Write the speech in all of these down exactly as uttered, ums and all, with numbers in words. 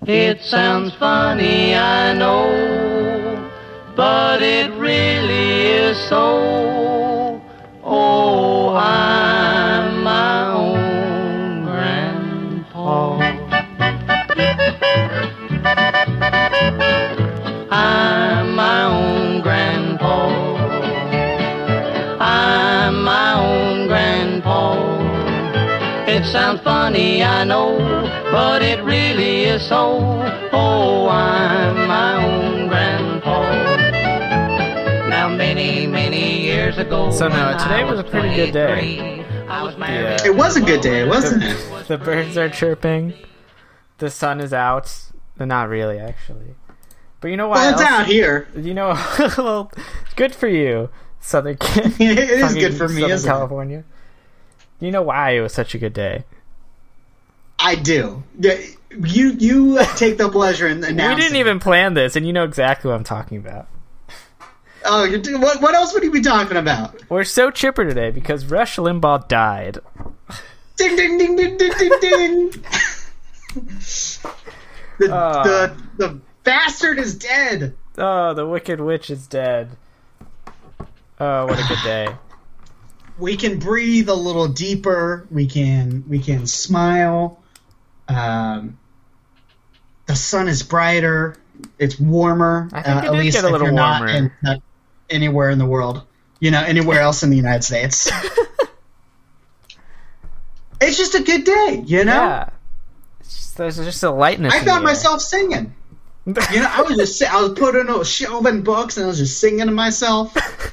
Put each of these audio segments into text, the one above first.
It sounds funny, I know, but it really is so. Oh, I'm my own grandpa. I'm my own grandpa. I'm my own grandpa. It sounds funny, I know, but it really is so. Oh, I'm my own grandpa. Now, many, many years ago. So, no, today was a pretty good day. I was married. It was a good day, wasn't it? The birds are chirping. The sun is out. Not really, actually. But you know why? Well, it's else? out here. You know, well, good for you, Southern. It is good for me, Southern isn't California. it? You know why it was such a good day? I do. You you take the pleasure in announcing. We didn't even plan this, and you know exactly what I'm talking about. Oh, you're do- what, what else would you be talking about? We're so chipper today because Rush Limbaugh died. Ding, ding, ding, ding, ding, ding, ding. the, Uh. the, the bastard is dead. Oh, the Wicked Witch is dead. Oh, what a good day. We can breathe a little deeper. We can we can smile. Um, the sun is brighter. It's warmer. I think uh, it at did least get a if little you're not warmer. in, uh, anywhere in the world. You know, anywhere else in the United States. It's just a good day. You know. Yeah. It's just, there's just a lightness. I in found the air. myself singing. You know, I was just I was putting a shelving books and I was just singing to myself.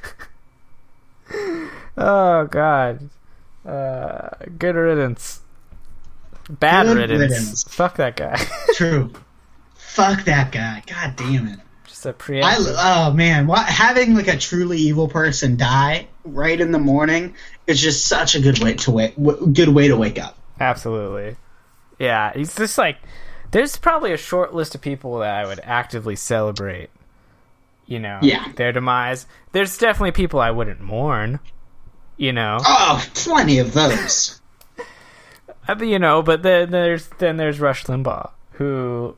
Oh God. Uh, good riddance. Bad Good riddance. riddance. Fuck that guy. True. Fuck that guy. God damn it. Just a pre. I, oh man, what, having like a truly evil person die right in the morning is just such a good way to wake. W- good way to wake up. Absolutely. Yeah, he's just like. There's probably a short list of people that I would actively celebrate. You know, Yeah. their demise. There's definitely people I wouldn't mourn. You know, Oh, plenty of those. I mean, you know, but then there's then there's Rush Limbaugh, who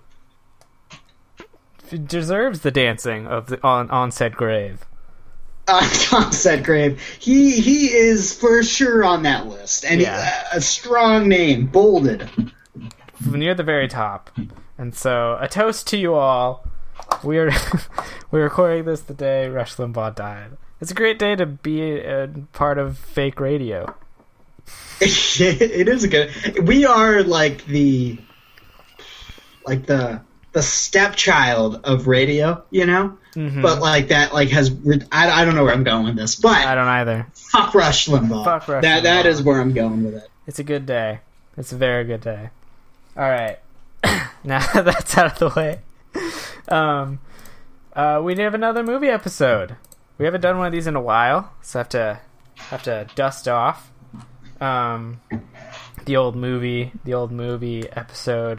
f- deserves the dancing of the on on said grave. Uh, Tom said grave. He he is for sure on that list, and Yeah. he, a strong name, bolded. Near the very top. And so, a toast to you all. We're we're recording this the day Rush Limbaugh died. It's a great day to be a part of fake radio. It is a good. We are like the like the the stepchild of radio, you know. Mhm. But like that, like has I, I don't know where I'm going with this, but I don't either. fuck Rush Limbaugh. Fuck Rush that that Limbaugh. is where I'm going with it. It's a good day. It's a very good day. All right. Now that that's out of the way, um, uh, we have another movie episode. We haven't done one of these in a while, so I have to have to dust off um, the old movie, the old movie episode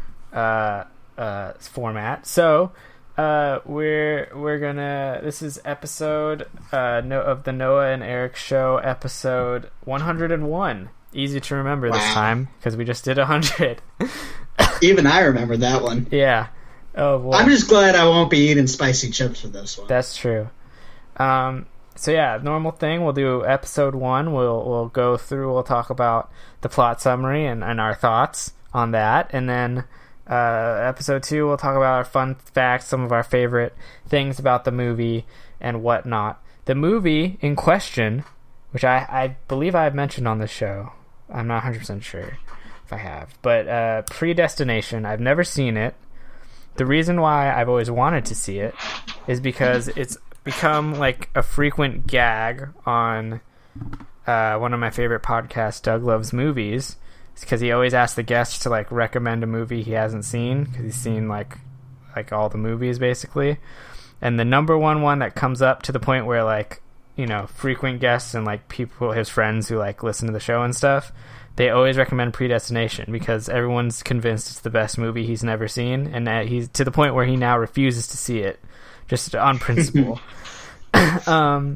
uh, uh, format. So uh, we're we're gonna. This is episode uh, no, of the Noah and Eric Show, episode one hundred and one. Easy to remember this Wow. time because we just did a hundred. Even I remember that one. Yeah. Oh boy. I'm just glad I won't be eating spicy chips for this one. That's true. Um, so yeah, normal thing. We'll do episode one. We'll we'll go through. We'll talk about the plot summary and, and our thoughts on that, and then uh, episode two, we'll talk about our fun facts, some of our favorite things about the movie and whatnot. The movie in question, which I, I believe I've mentioned on this show. I'm not one hundred percent sure if I have, but uh, Predestination. I've never seen it. The reason why I've always wanted to see it is because it's become like a frequent gag on uh, one of my favorite podcasts, Doug Loves Movies, because he always asks the guests to like recommend a movie he hasn't seen because he's seen like like all the movies basically. And the number one one that comes up to the point where like, you know, frequent guests and like people, his friends who like listen to the show and stuff, they always recommend Predestination because everyone's convinced it's the best movie he's never seen, and that he's to the point where he now refuses to see it, just on principle. um,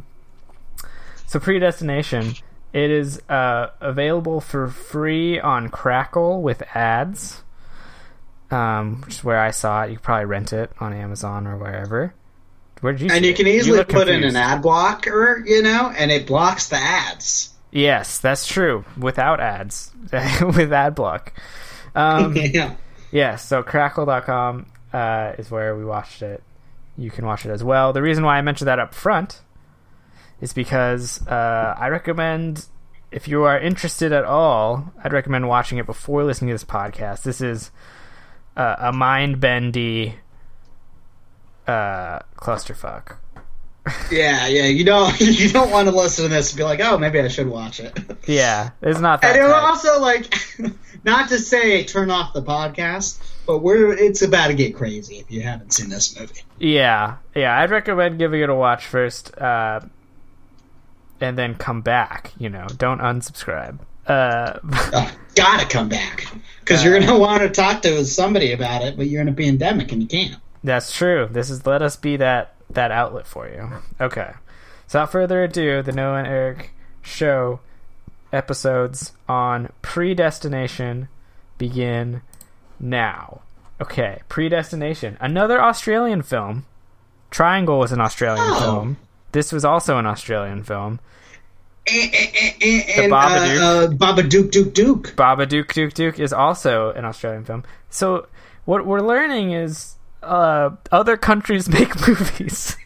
so Predestination, it is uh, available for free on Crackle with ads. um, which is where I saw it. You could probably rent it on Amazon or wherever. Where did you? And see you can it? easily You put in confused. an ad blocker, you know, and it blocks the ads. Yes, that's true. Without ads, with ad block. Um, yeah. yeah. So crackle dot com uh, is where we watched it. You can watch it as well. The reason why I mentioned that up front is because uh, I recommend, if you are interested at all, I'd recommend watching it before listening to this podcast. This is uh, a mind-bendy uh, clusterfuck. Yeah, yeah. You don't you don't want to listen to this and be like, oh, maybe I should watch it. Yeah, it's not that And it tight. also, like, not to say turn off the podcast, but we're it's about to get crazy if you haven't seen this movie. Yeah, yeah. I'd recommend giving it a watch first, uh, and then come back. You know, don't unsubscribe. Uh, Oh, gotta come back because you're gonna want to talk to somebody about it, but you're in a pandemic and you can't. That's true. This is let us be that that outlet for you. Okay. So without further ado, the Noah and Eric show episodes on Predestination begin now. Okay, Predestination. Another Australian film. Triangle was an Australian Oh. film. This was also an Australian film. And, and, and Babadook. uh, uh, Babadook Duke Duke. Babadook Duke Duke is also an Australian film. So what we're learning is uh, other countries make movies.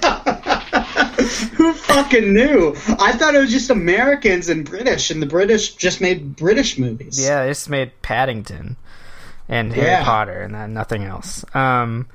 Who fucking knew? I thought it was just Americans and British, and the British just made British movies. Yeah, they just made Paddington and Harry Yeah. Potter and that, nothing else. Um,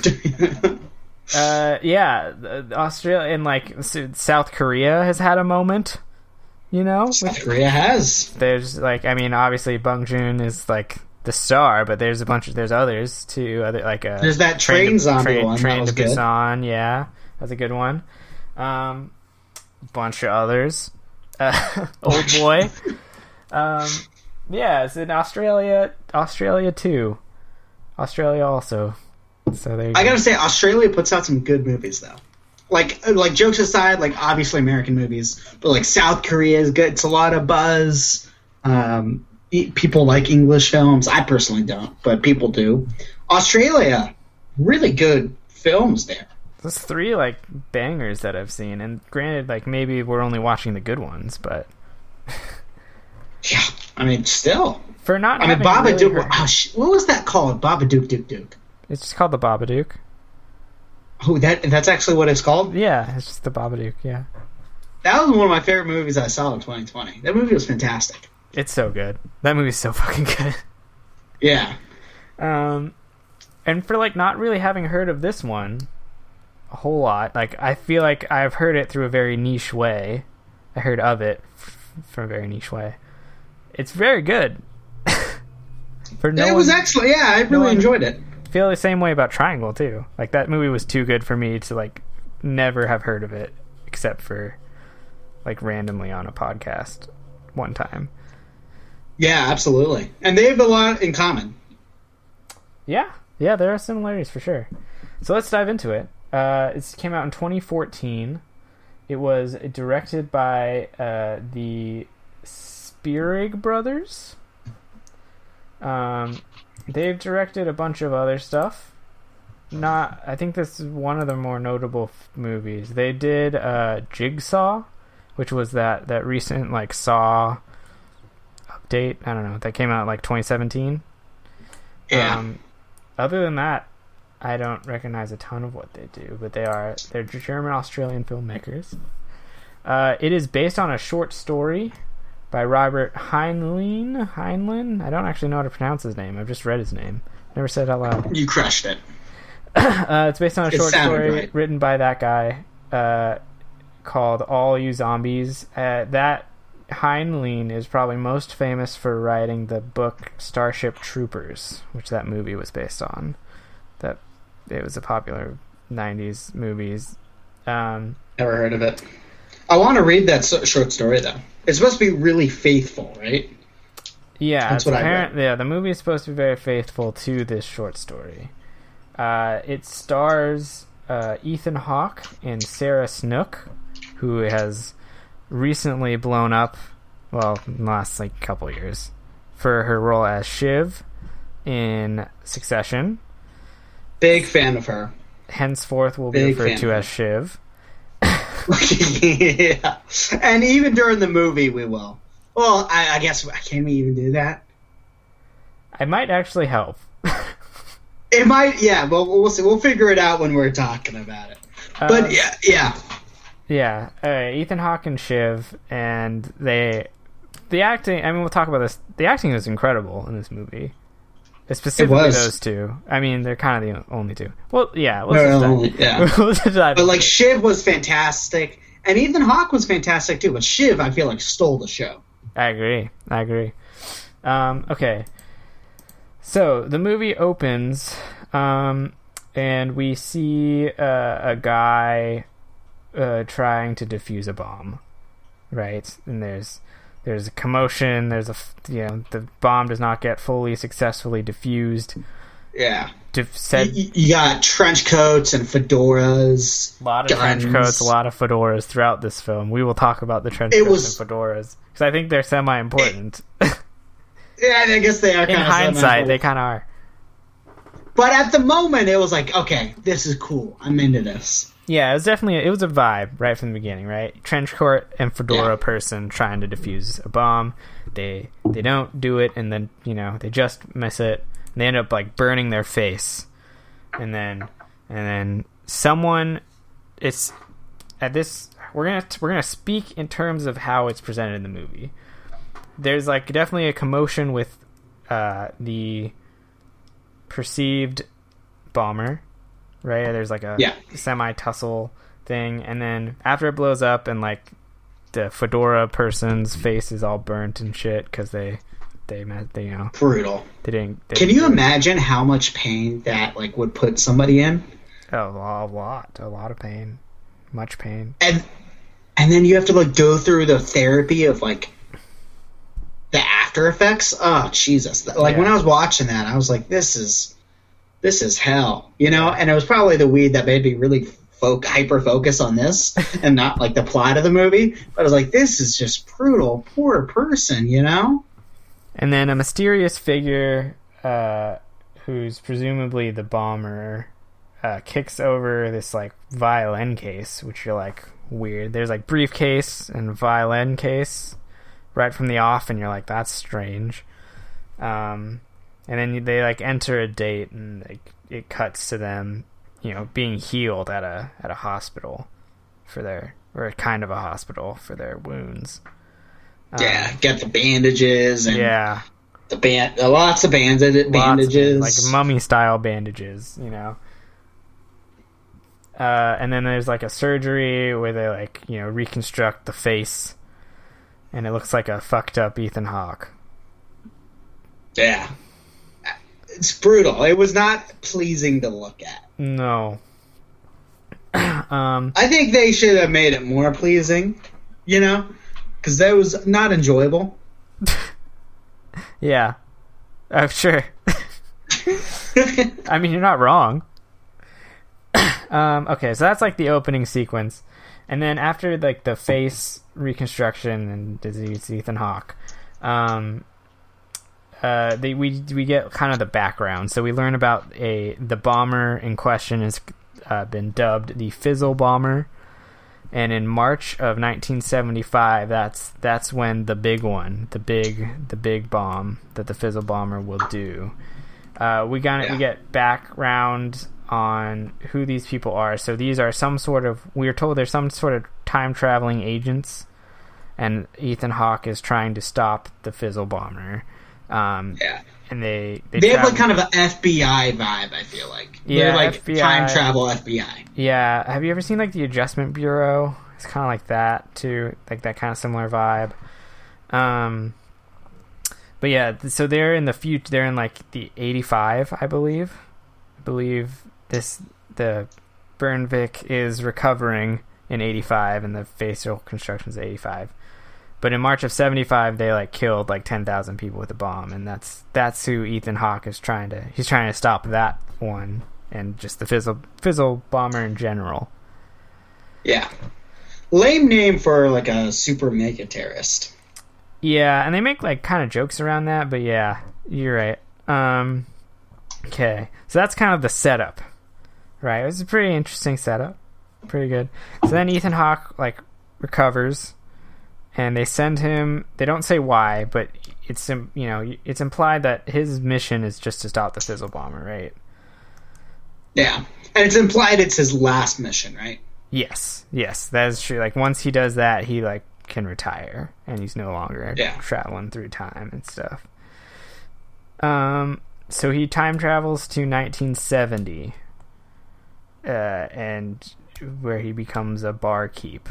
uh, yeah, the- Australia and like S- South Korea has had a moment. You know, South Korea has. there's like, I mean, obviously Bong Joon is like the star, but there's a bunch of there's others too. Other like a There's that Train train to- zombie Train, one. Train that was to good. Busan, yeah, that's a good one. Um, bunch of others. Uh, Old Boy. Um, yeah, it's in Australia. Australia too. Australia also. So there. You I go. gotta say, Australia puts out some good movies, though. Like, like jokes aside, like obviously American movies, but like South Korea is good. It's a lot of buzz. Um, e- people like English films. I personally don't, but people do. Australia, really good films there. There's three like bangers that I've seen, and granted, like maybe we're only watching the good ones, but Yeah, I mean, still. for not I mean, having really Babadook. heard- Oh, sh- what was that called? Babadook Duke Duke. it's just called the Babadook. Oh, that that's actually what it's called. Yeah, it's just the Babadook. Yeah, That was one of my favorite movies I saw in twenty twenty. That movie was fantastic. it's so good. That movie's so fucking good. Yeah. Um, and for like not really having heard of this one a whole lot, like I feel like I've heard it through a very niche way. I heard of it f- from a very niche way. It's very good. For no it was one, excellent. Yeah, I really one- enjoyed it. I feel the same way about Triangle too. Like that movie was too good for me to like never have heard of it except for like randomly on a podcast one time. Yeah, absolutely. And they have a lot in common. Yeah, yeah, there are similarities for sure. So let's dive into it. Uh, it came out in twenty fourteen. It was directed by uh, the Spierig brothers. Um, they've directed a bunch of other stuff. Not, I think this is one of the more notable f- movies. They did uh, Jigsaw, which was that that recent like Saw update. I don't know. That came out like twenty seventeen. Yeah. Um, other than that, I don't recognize a ton of what they do, but they are they're German Australian filmmakers. Uh, it is based on a short story by Robert Heinlein. Heinlein? I don't actually know how to pronounce his name. I've just read his name. Never said it out loud. You crushed it. Uh, it's based on a It short sounded story right. written by that guy uh, called All You Zombies. Uh, that Heinlein is probably most famous for writing the book Starship Troopers, which that movie was based on. That it was a popular nineties movies. Um, Never heard of it. I want to read that so- short story, though. It's supposed to be really faithful, right? yeah, That's it's what I apparent, yeah, the movie is supposed to be very faithful to this short story. Uh, it stars uh, Ethan Hawke and Sarah Snook, who has recently blown up, well, in the last like couple years, for her role as Shiv in Succession. Big fan of her. Henceforth will be Big referred fan to of as Shiv. Yeah. And even during the movie, we will. Well, I, I guess, can we even do that? I might actually help. It might, yeah, well, we'll see. We'll figure it out when we're talking about it. But, Um, yeah, yeah. Yeah, uh, Ethan Hawke and Shiv, and they, the acting, I mean, we'll talk about this, the acting was incredible in this movie. Specifically It was. those two. I mean, they're kind of the only two. Well, yeah, let's No, just only- dive- yeah. let's just dive But, into like, it. Shiv was fantastic. And Ethan Hawke was fantastic, too. But Shiv, I feel like, stole the show. I agree. I agree. Um, okay. So the movie opens, um, and we see uh, a guy uh, trying to defuse a bomb, right? And there's there's a commotion. There's a f- you know the bomb does not get fully successfully diffused. Yeah. Def- said You, you got trench coats and fedoras. a lot of trench guns. coats, a lot of fedoras throughout this film. We will talk about the trench It coats was- and fedoras because I think they're semi-important. Yeah, I guess they are In kind of hindsight, they kind of are. But at the moment, it was like, okay, this is cool. I'm into this. Yeah, it was definitely it was a vibe right from the beginning, right? Trench coat and fedora Yeah. person trying to defuse a bomb. They they don't do it, and then you know they just miss it. And they end up like burning their face, and then and then someone. It's at this we're gonna we're gonna speak in terms of how it's presented in the movie. There's like definitely a commotion with uh, the perceived bomber, right? There's like a Yeah. semi-tussle thing, and then after it blows up and like the fedora person's face is all burnt and shit because they they meant they you know Brutal. they didn't they Can didn't you do it. imagine how much pain that like would put somebody in? Oh, a lot a lot of pain, much pain. And and then you have to like go through the therapy of like the after effects. Oh Jesus! Like Yeah. when I was watching that, I was like, this is this is hell, you know. And it was probably the weed that made me really folk hyper focus on this and not like the plot of the movie. But I was like, this is just brutal. Poor person, you know. And then a mysterious figure, uh, who's presumably the bomber, uh, kicks over this like violin case, which you're like weird. There's like briefcase and violin case right from the off, and you're like, that's strange. Um, and then they like enter a date, and like it cuts to them, you know, being healed at a at a hospital for their or kind of a hospital for their wounds. Um, Yeah, get the bandages and Yeah. the band, uh, lots of bandage- bandages, Lots of, like mummy style bandages, you know. Uh, and then there's like a surgery where they like you know reconstruct the face, and it looks like a fucked up Ethan Hawke. Yeah, it's brutal. It was not pleasing to look at. No. um. I think they should have made it more pleasing, you know, because that was not enjoyable. Yeah. I'm sure. I mean, you're not wrong. um, okay, so that's like the opening sequence, and then after like the face reconstruction and disease Ethan Hawke, um, uh, they we we get kind of the background. So we learn about a the bomber in question has uh, been dubbed the Fizzle Bomber, and in March of nineteen seventy-five, that's that's when the big one, the big the big bomb that the Fizzle Bomber will do. Uh, we got Yeah. we get background on who these people are. So these are some sort of we are told they're some sort of time traveling agents, and Ethan Hawke is trying to stop the Fizzle Bomber. Um, Yeah, and they they, they have travel- like kind of an F B I vibe. I feel like Yeah, they're like F B I. time travel F B I. Yeah, have you ever seen like the Adjustment Bureau? It's kind of like that too, like that kind of similar vibe. Um, but yeah, th- so they're in the future. They're in like the eighty-five, I believe. I believe this the Bernvik is recovering in eighty-five, and the facial construction is eighty-five. But in March of seventy-five, they like killed like ten thousand people with a bomb, and that's that's who Ethan Hawke is trying to. He's trying to stop that one, and just the Fizzle Fizzle Bomber in general. Yeah, lame name for like a super mega terrorist. Yeah, and they make like kind of jokes around that, but yeah, you're right. Um, okay, so that's kind of the setup, right? It was a pretty interesting setup, pretty good. So then Ethan Hawke like recovers, and they send him. They don't say why, but it's you know it's implied that his mission is just to stop the Fizzle Bomber, right? Yeah, and it's implied it's his last mission, right? Yes, yes, that is true. Like once he does that, he like can retire, and he's no longer yeah. traveling through time and stuff. Um, so he time travels to nineteen seventy, uh, and where he becomes a barkeep,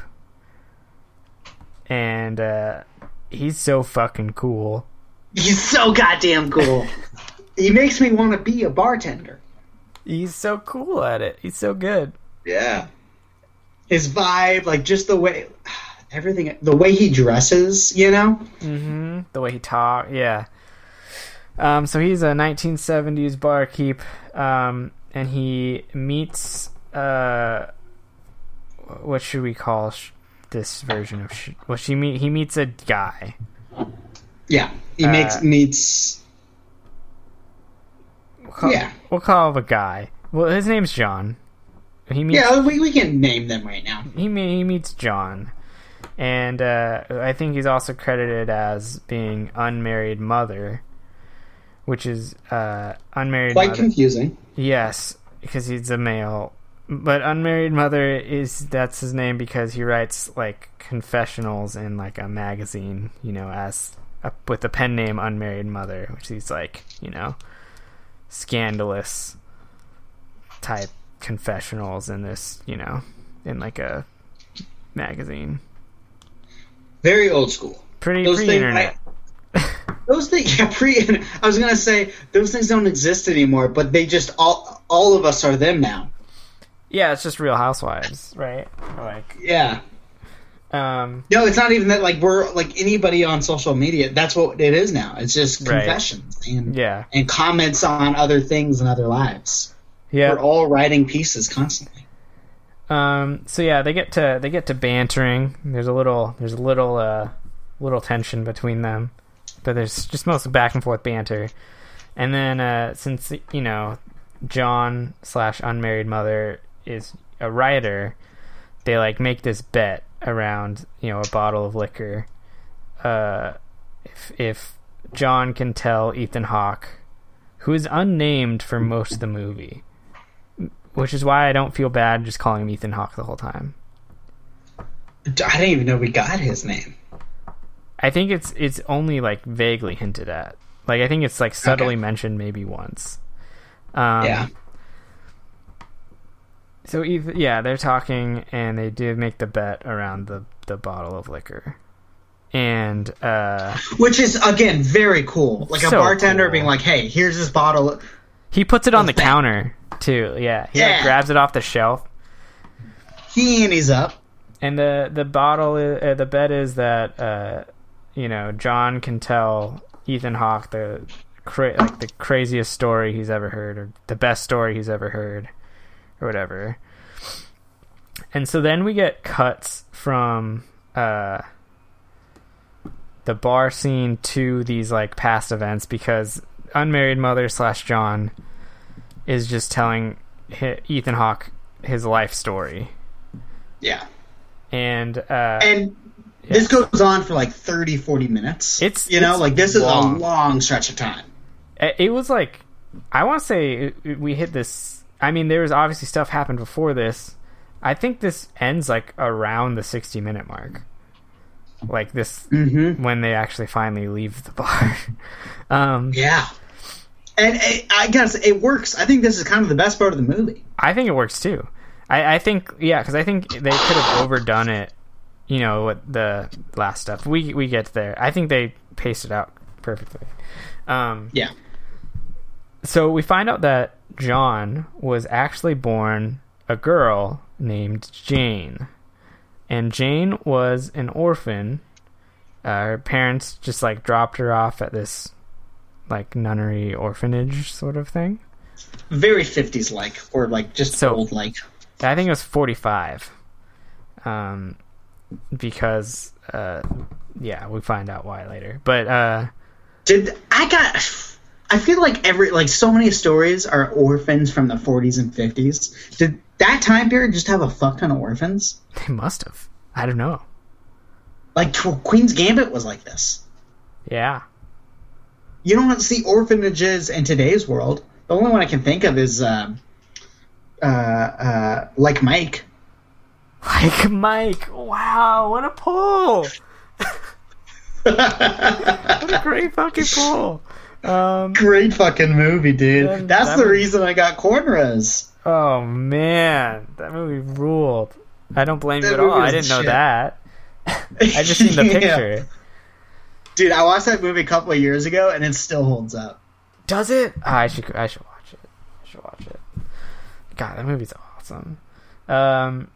and uh, he's so fucking cool. He's so goddamn cool. He makes me want to be a bartender. He's so cool at it. He's so good. Yeah. His vibe, like just the way, everything, the way he dresses, you know? Mm-hmm. The way he talks, yeah. Um, so he's a nineteen seventies barkeep, um, and he meets, uh, what should we call sh- this version of, sh- well, she meet, he meets a guy. Yeah, he uh, makes, meets, we'll call, yeah. We'll call him a guy. Well, his name's John. He meets, yeah, we, we can name them right now. He he meets John, and uh, I think he's also credited as being unmarried mother, which is uh, unmarried. Quite mother. confusing. Yes, because he's a male, but unmarried mother is that's his name because he writes like confessionals in like a magazine, you know, as uh, with the pen name Unmarried Mother, which is like you know scandalous type confessionals in this, you know, in like a magazine. Very old school. Pretty those pre-internet. Things, I, those things, yeah, pre. I was gonna say those things don't exist anymore, but they just all all of us are them now. Yeah, it's just Real Housewives, right? Like, yeah. Um, no, it's not even that. Like we're like anybody on social media. That's what it is now. It's just confessions right. and yeah. and comments on other things and other lives. Yeah, we're all writing pieces constantly. Um. So yeah, they get to they get to bantering. There's a little there's a little uh little tension between them, but there's just mostly back and forth banter. And then uh, since you know John slash unmarried mother is a writer, they like make this bet around you know a bottle of liquor. Uh, if if John can tell Ethan Hawke, who is unnamed for most of the movie. Which is why I don't feel bad just calling him Ethan Hawke the whole time. I didn't even know we got his name. I think it's it's only like vaguely hinted at. Like I think it's like subtly okay. mentioned maybe once. Um, yeah. So either, yeah, they're talking and they do make the bet around the the bottle of liquor, and uh, which is again very cool. Like so a bartender cool. being like, "Hey, here's this bottle." He puts it on the counter too. Yeah, he yeah. like, grabs it off the shelf. He and he's up. And the the bottle, is, uh, the bet is that uh, you know John can tell Ethan Hawke the cra- like the craziest story he's ever heard, or the best story he's ever heard, or whatever. And so then we get cuts from uh, the bar scene to these like past events because unmarried mother slash John is just telling Ethan Hawke his life story. Yeah. And uh, and yeah. this goes on for like thirty, forty minutes. It's you know it's like this long. is a long stretch of time. It was like I want to say we hit this. I mean, there was obviously stuff happened before this. I think this ends like around the sixty minute mark. Like this mm-hmm. when they actually finally leave the bar. um, yeah. And it, I guess it works. I think this is kind of the best part of the movie. I think it works too. I, I think, yeah, because I think they could have overdone it, you know, with the last stuff. We we get there. I think they paced it out perfectly. Um, yeah. So we find out that John was actually born a girl named Jane. And Jane was an orphan. Uh, her parents just, like, dropped her off at this, like, nunnery orphanage sort of thing. Very fifties-like, or, like, just so, old-like. I think it was forty-five. Um, because, uh, yeah, we find out why later. But, uh... Did, I got... I feel like every like so many stories are orphans from the forties and fifties. Did that time period just have a fuck ton of orphans? They must have. I don't know. Like Queen's Gambit was like this. Yeah. You don't see orphanages in today's world. The only one I can think of is uh, uh, uh, Like Mike. Like Mike. Wow, what a pull. What a great fucking pull. Um, Great fucking movie, dude. That, That's that the was, reason I got cornrows. Oh man, that movie ruled. I don't blame That you at all. movie I was didn't know shit. that. I just seen the Yeah. picture. Dude, I watched that movie a couple of years ago, and it still holds up. Does it? Oh, I should. I should watch it. I should watch it. God, that movie's awesome. Um.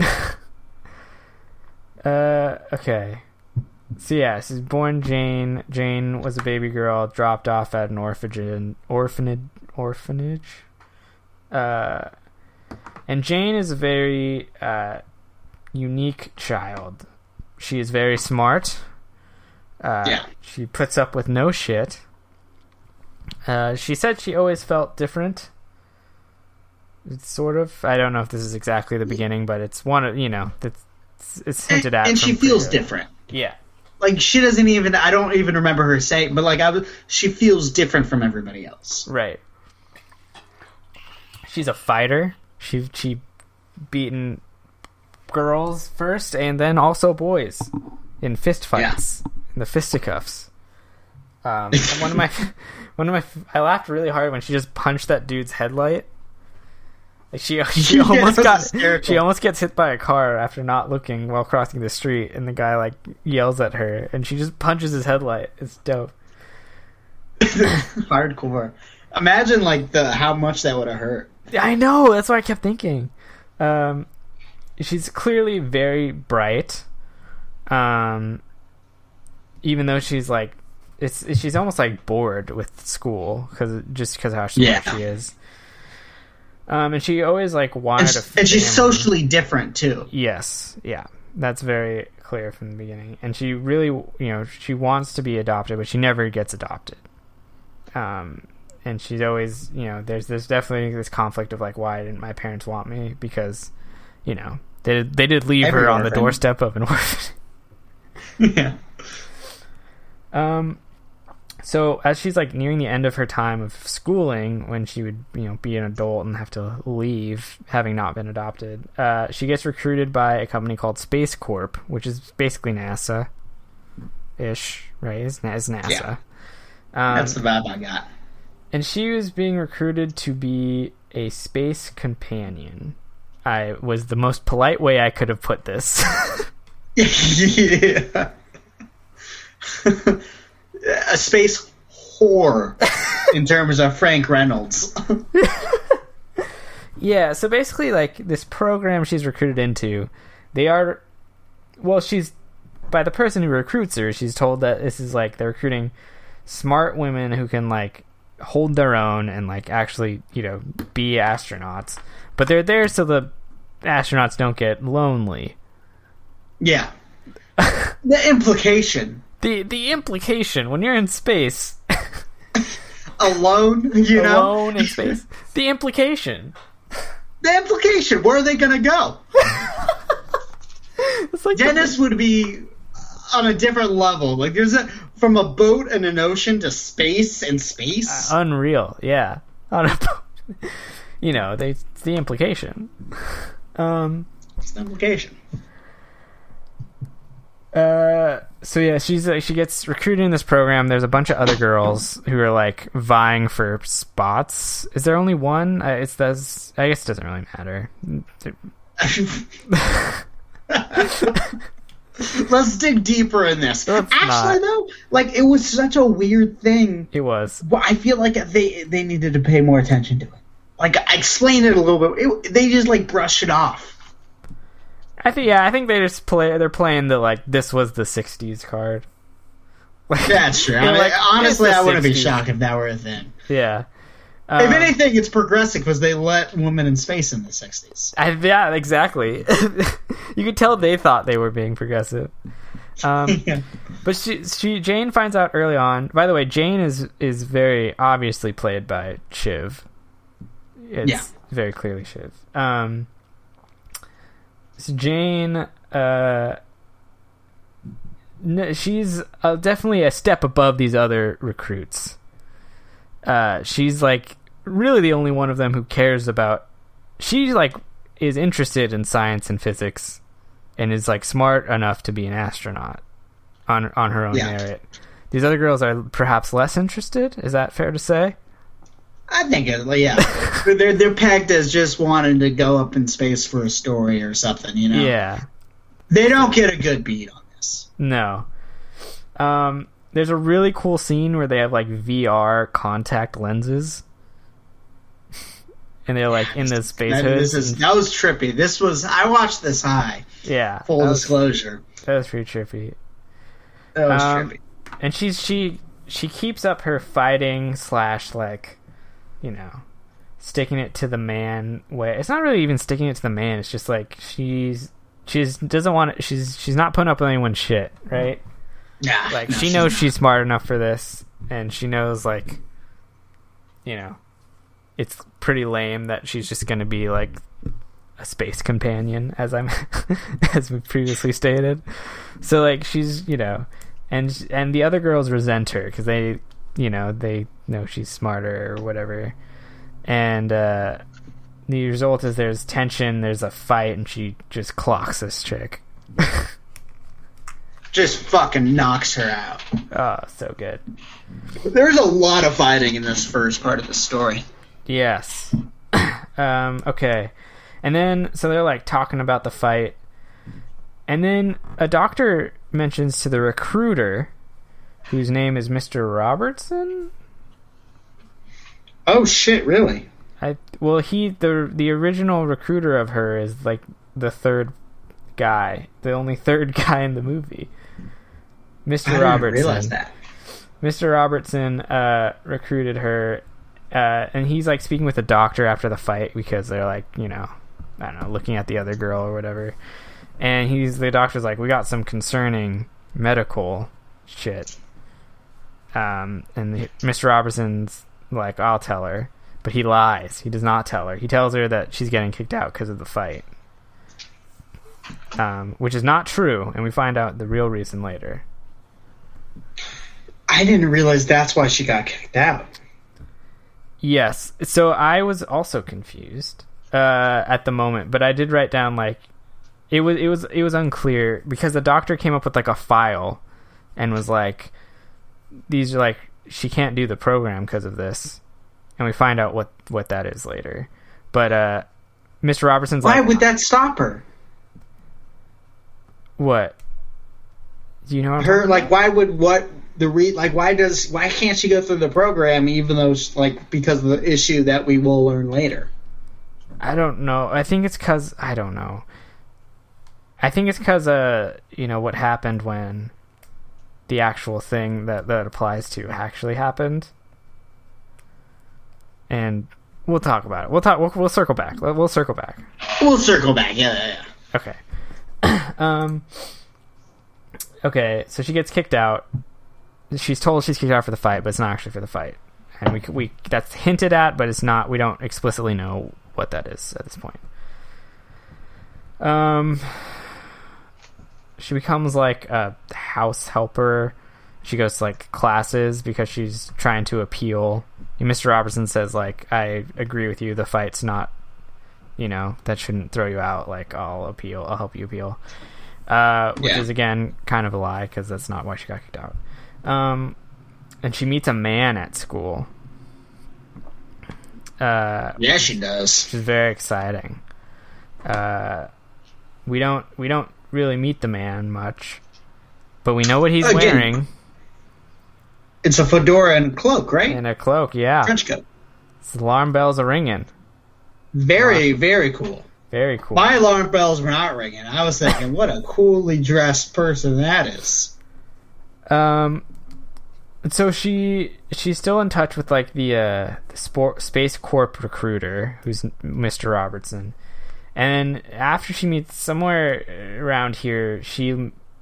uh. Okay. So yeah, she's born Jane. Jane was a baby girl, dropped off at an orphanage. Orphanage. Orphanage. Uh. And Jane is a very uh, unique child. She is very smart. Uh, Yeah. She puts up with no shit. Uh, she said she always felt different. It's sort of. I don't know if this is exactly the beginning, but it's one of, you know, it's, it's hinted and, at. and from she feels Priya. different. Yeah. Like, she doesn't even, I don't even remember her saying, but like, I was, she feels different from everybody else. Right. She's a fighter. She she beaten girls first and then also boys in fist fights, in the fisticuffs. Um, and one of my one of my I laughed really hard when she just punched that dude's headlight. Like she she Yeah, almost that was got hysterical. she almost gets hit by a car after not looking while crossing the street, and the guy like yells at her, and she just punches his headlight. It's dope. Hardcore. Imagine like the how much that would have hurt. I know. That's what I kept thinking. Um, she's clearly very bright. Um, even though she's like, it's she's almost like bored with school because just because how smart Yeah. she is. Um, and she always like wanted And, a sh- and she's family. socially different too. Yes, yeah, that's very clear from the beginning. And she really, you know, she wants to be adopted, but she never gets adopted. Um, and she's always, you know, there's there's definitely this conflict of like, why didn't my parents want me? Because, you know, they they did leave Every her on the orphan. doorstep of an orphan. Yeah. Um, so as she's like nearing the end of her time of schooling, when she would, you know, be an adult and have to leave, having not been adopted, uh, she gets recruited by a company called Space Corp, which is basically NASA ish, right? It's, it's NASA. Yeah. Um, That's the vibe I got. and she was being recruited to be a space companion. I was the most polite way I could have put this. Yeah. A space whore in terms of Frank Reynolds. Yeah, so basically, like, this program she's recruited into, they are, well, she's, by the person who recruits her, she's told that this is, like, they're recruiting smart women who can, like, hold their own and, like, actually, you know, be astronauts. But they're there so the astronauts don't get lonely. Yeah. The implication. The the implication, when you're in space, Alone, you know? alone in space, the implication. The implication. Where are they going to go? It's like Dennis would be on a different level. Like, there's a, from a boat and an ocean to space and space. unreal, yeah. On a boat. You know, they it's the implication. Um. It's the implication. Uh. So yeah, she's uh, she gets recruited in this program. There's a bunch of other girls who are like vying for spots. Is there only one? Uh, it's that's. I guess it doesn't really matter. Let's dig deeper in this. Let's Actually, not. though, like, it was such a weird thing. It was. Well, I feel like they they needed to pay more attention to it. Like, explain it a little bit. It, they just like brush it off. I think yeah. I think they just play. They're playing the like this was the sixties card. Like, That's true. I they're mean, like, honestly, it's the I wouldn't be sixties. shocked if that were a thing. Yeah. If Um, anything, it's progressive because they let women in space in the sixties. I, yeah, exactly. You could tell they thought they were being progressive. Um, Yeah. But she, she, Jane finds out early on. By the way, Jane is is very obviously played by Shiv. It's Yeah. very clearly Shiv. Um, so Jane, uh, n- she's uh, definitely a step above these other recruits. Uh, she's like really the only one of them who cares about. She like is interested in science and physics, and is like smart enough to be an astronaut on on her own Yeah. merit. These other girls are perhaps less interested. Is that fair to say? I think it, yeah. they're they're pegged as just wanting to go up in space for a story or something, you know. Yeah. They don't get a good beat on this. No. Um, there's a really cool scene where they have like V R contact lenses, and they're like in the space That, hoods. this is and- that was trippy. This was I watched this high. yeah. Full that was, disclosure. that was pretty trippy. That was Um, trippy. And she's she she keeps up her fighting slash like, you know, sticking it to the man way. It's not really even sticking it to the man. It's just like she's she's doesn't want it. She's she's not putting up with anyone's shit, right? Yeah, Like no, she she's knows not. she's smart enough for this, and she knows like, you know, it's pretty lame that she's just gonna be like a space companion, as I'm as we previously stated. So like she's, you know, and and the other girls resent her because they, you know, they know she's smarter or whatever, and uh, the result is there's tension, there's a fight, and she just clocks this chick. Just fucking knocks her out. Oh, so good. There's a lot of fighting in this first part of the story. Yes. um, okay. And then, so they're like talking about the fight. And then a doctor mentions to the recruiter, whose name is Mister Robertson. Oh shit! Really? I well, he the the original recruiter of her is like the third guy, the only third guy in the movie. Mister I didn't Robertson. realize that. Mister Robertson uh, recruited her, uh, and he's like speaking with the doctor after the fight because they're like, you know, I don't know, looking at the other girl or whatever. And he's the doctor's like, we got some concerning medical shit. Um, and the, Mister Robertson's like, I'll tell her, but he lies. He does not tell her. He tells her that she's getting kicked out because of the fight, um, which is not true, and we find out the real reason later. I didn't realize that's why she got kicked out. Yes. So I was also confused uh, at the moment, but I did write down like it was it was it was unclear because the doctor came up with like a file and was like, these are like, she can't do the program because of this, and we find out what what that is later. But uh, Mister Robertson's Why like, would that stop her? what? Do you know what I'm Her talking like about? why would what the re like why does why can't she go through the program even though it's, like because of the issue that we will learn later? I don't know. I think it's because I don't know. I think it's because uh you know what happened when the actual thing that that applies to actually happened, and we'll talk about it. We'll talk. We'll, we'll circle back. We'll, we'll circle back. We'll circle back. Yeah, yeah, yeah. Okay. um. Okay. So she gets kicked out. She's told she's kicked out for the fight, but it's not actually for the fight, and we we that's hinted at, but it's not. We don't explicitly know what that is at this point. Um. She becomes like a house helper. She goes to like classes because she's trying to appeal. And Mister Robertson says like, I agree with you. The fight's not, you know, that shouldn't throw you out. Like, I'll appeal. I'll help you appeal. Uh, which Yeah. is again kind of a lie because that's not why she got kicked out. Um, and she meets a man at school. Uh, Yeah, she does. which is very exciting. Uh, we don't we don't really meet the man much, but we know what he's Again. wearing. It's a fedora and a cloak, right? And a cloak, yeah. Trench coat. The alarm bells are ringing. Very, very cool. Very cool. My alarm bells were not ringing. I was thinking, what a coolly dressed person that is. Um, so she she's still in touch with like the uh the sport, Space Corp recruiter, who's Mister Robertson. And after she meets somewhere around here, she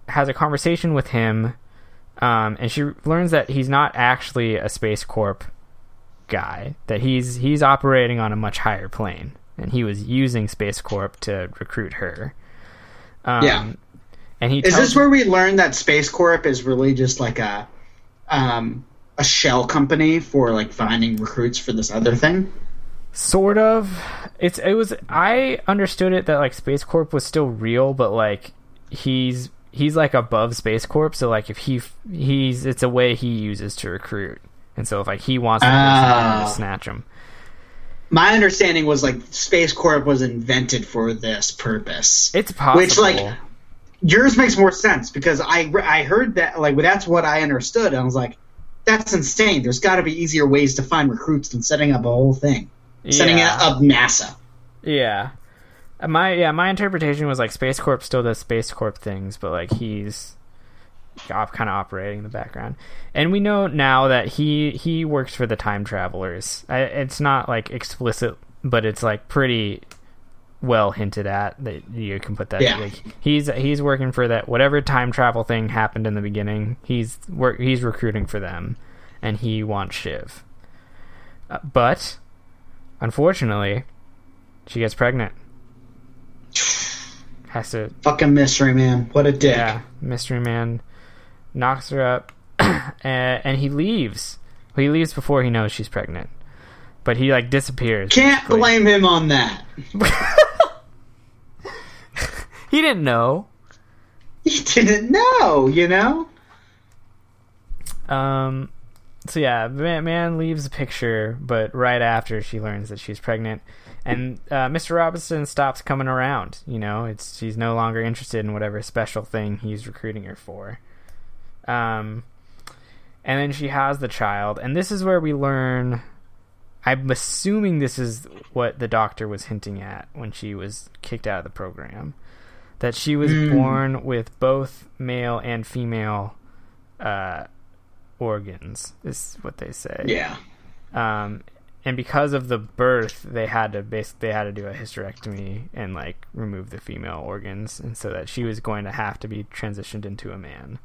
has a conversation with him, um, and she learns that he's not actually a Space Corp guy, that he's he's operating on a much higher plane, and he was using Space Corp to recruit her. Um, yeah. And he is tells this where we learn that Space Corp is really just like a um, a shell company for like finding recruits for this other thing? Sort of. It's it was I understood it that like Space Corp was still real, but like he's he's like above Space Corp, so like if he he's it's a way he uses to recruit, and so if like he wants to, uh, to snatch him. My understanding was like Space Corp was invented for this purpose. It's possible. Which like yours makes more sense because I I heard that like that's what I understood. And I was like, that's insane. There's got to be easier ways to find recruits than setting up a whole thing. Setting yeah. up NASA. Yeah. My yeah, my interpretation was like Space Corp still does Space Corp things, but like he's op, kind of operating in the background. And we know now that he he works for the Time Travelers. I, it's not like explicit, but it's like pretty well hinted at that you can put that. Yeah. Like, he's he's working for that whatever time travel thing happened in the beginning. He's work he's recruiting for them, and he wants Shiv. Uh, but unfortunately, she gets pregnant. Has to fucking Mystery Man. What a dick. Yeah, Mystery Man knocks her up, and, and he leaves. Well, he leaves before he knows she's pregnant, but he like disappears. Can't basically. blame him on that. He didn't know. He didn't know, you know. Um. So yeah, man, man leaves the picture, but right after she learns that she's pregnant, and uh, Mister Robinson stops coming around. You know, it's she's no longer interested in whatever special thing he's recruiting her for. Um, and then she has the child, and this is where we learn. I'm assuming this is what the doctor was hinting at when she was kicked out of the program, that she was mm. born with both male and female uh, organs, is what they say. Yeah. Um, and because of the birth, they had to basically they had to do a hysterectomy and like remove the female organs, and so that she was going to have to be transitioned into a man.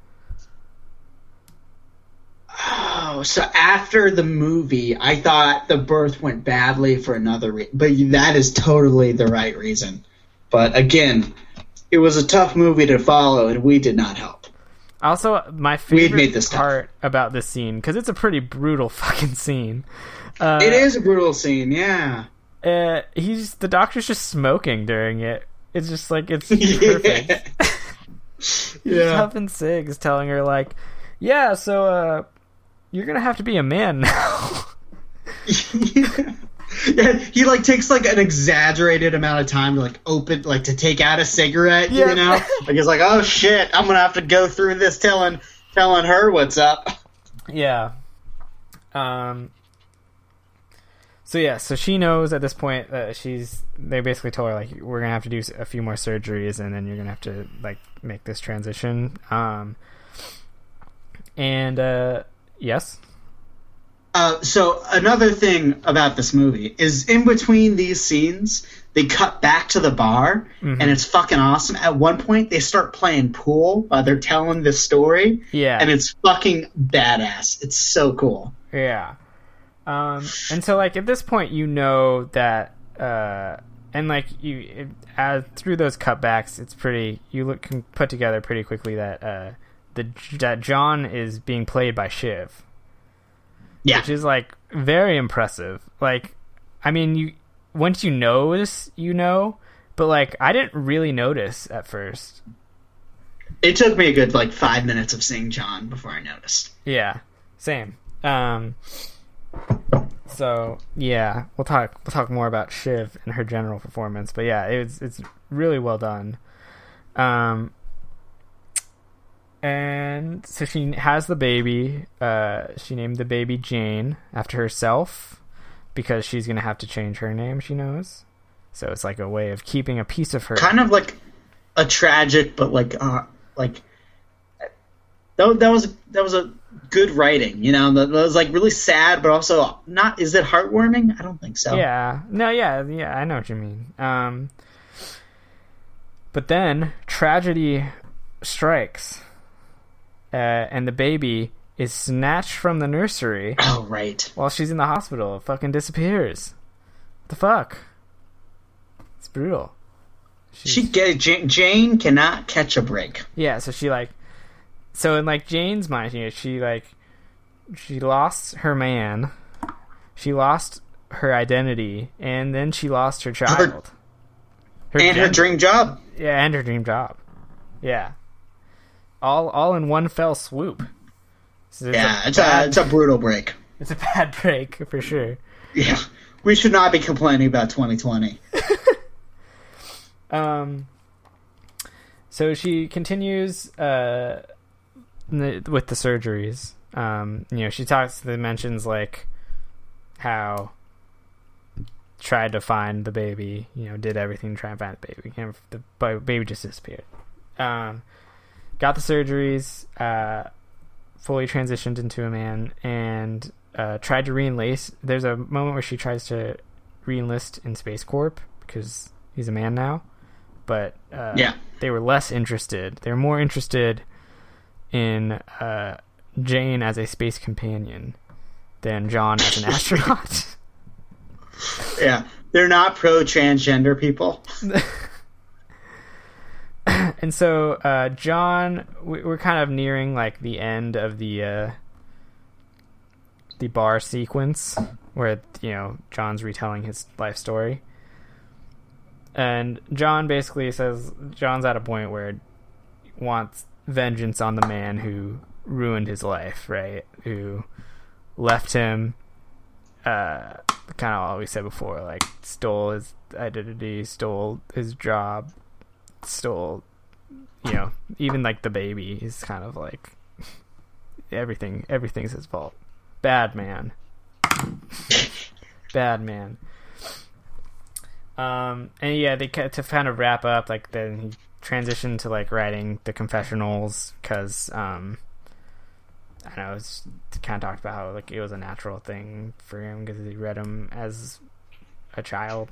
Oh, so after the movie, I thought the birth went badly for another reason, but that is totally the right reason. But again, it was a tough movie to follow, and we did not help. Also, my favorite made this part tough. about this scene, because it's a pretty brutal fucking scene. Uh, it is a brutal scene, yeah. Uh, he's the doctor's just smoking during it. It's just like it's perfect. Yeah, Huffing cigs, telling her like, "Yeah, so uh, you're gonna have to be a man now." yeah. Yeah, he like takes like an exaggerated amount of time to like open, like to take out a cigarette. Yeah. You know, like he's like, "Oh shit, I'm gonna have to go through this telling telling her what's up." Yeah. Um. So yeah, so she knows at this point that she's. They basically told her like, we're gonna have to do a few more surgeries, and then you're gonna have to like make this transition. Um. And uh, yes. Uh, so another thing about this movie is in between these scenes, they cut back to the bar, mm-hmm. and it's fucking awesome. At one point, they start playing pool while they're telling this story. Yeah. And it's fucking badass. It's so cool. Yeah. Um, and so, like, at this point, you know that, uh, and, like, you it, as, through those cutbacks, it's pretty, you look, can put together pretty quickly that, uh, the that John is being played by Shiv. Yeah. Which is, like, very impressive. Like, I mean, you once you notice, you know, but, like, I didn't really notice at first. It took me a good, like, five minutes of seeing John before I noticed. Yeah, same. Um, so, yeah, we'll talk we'll talk more about Shiv and her general performance, but, yeah, it's it's really well done. Um... And so she has the baby. Uh, she named the baby Jane after herself because she's going to have to change her name, she knows. So it's like a way of keeping a piece of her. Kind of like a tragic, but like, uh, like that, that was that was a good writing, you know. That, that was like really sad, but also not. Is it heartwarming? I don't think so. Yeah. No. Yeah. Yeah. I know what you mean. Um. But then tragedy strikes, uh, and the baby is snatched from the nursery. Oh, right. While she's in the hospital. It fucking disappears. What the fuck? It's brutal. She's... She get J- Jane cannot catch a break. Yeah, so she like, so in like Jane's mind, you know, she like, she lost her man, she lost her identity, and then she lost her child, her, her and gender. her dream job. Yeah, and her dream job. Yeah, all all in one fell swoop. So it's yeah, a it's bad, a it's a brutal break. It's a bad break for sure. Yeah, we should not be complaining about twenty twenty. Um, so she continues uh, the, with the surgeries. Um, you know, she talks the mentions like how tried to find the baby. You know, did everything to try and find the baby. And the baby just disappeared. Um, got the surgeries. Uh, fully transitioned into a man and uh, tried to re-enlist. There's a moment where she tries to re-enlist in Space Corp because he's a man now. But uh, yeah. they were less interested. They were more interested in uh, Jane as a space companion than John as an astronaut. Yeah, they're not pro-transgender people. And so uh, John, we're kind of nearing like the end of the uh, the bar sequence where, you know, John's retelling his life story. And John basically says John's at a point where he wants vengeance on the man who ruined his life, right? Who left him, uh, kind of what we said before, like stole his identity, stole his job, stole, you know, even like the baby is kind of like everything, everything's his fault. Bad man. Bad man. Um, and yeah, they to kind of wrap up, like then he transitioned to like writing the confessionals because, um, I don't know, it's kind of talked about how like it was a natural thing for him because he read them as a child.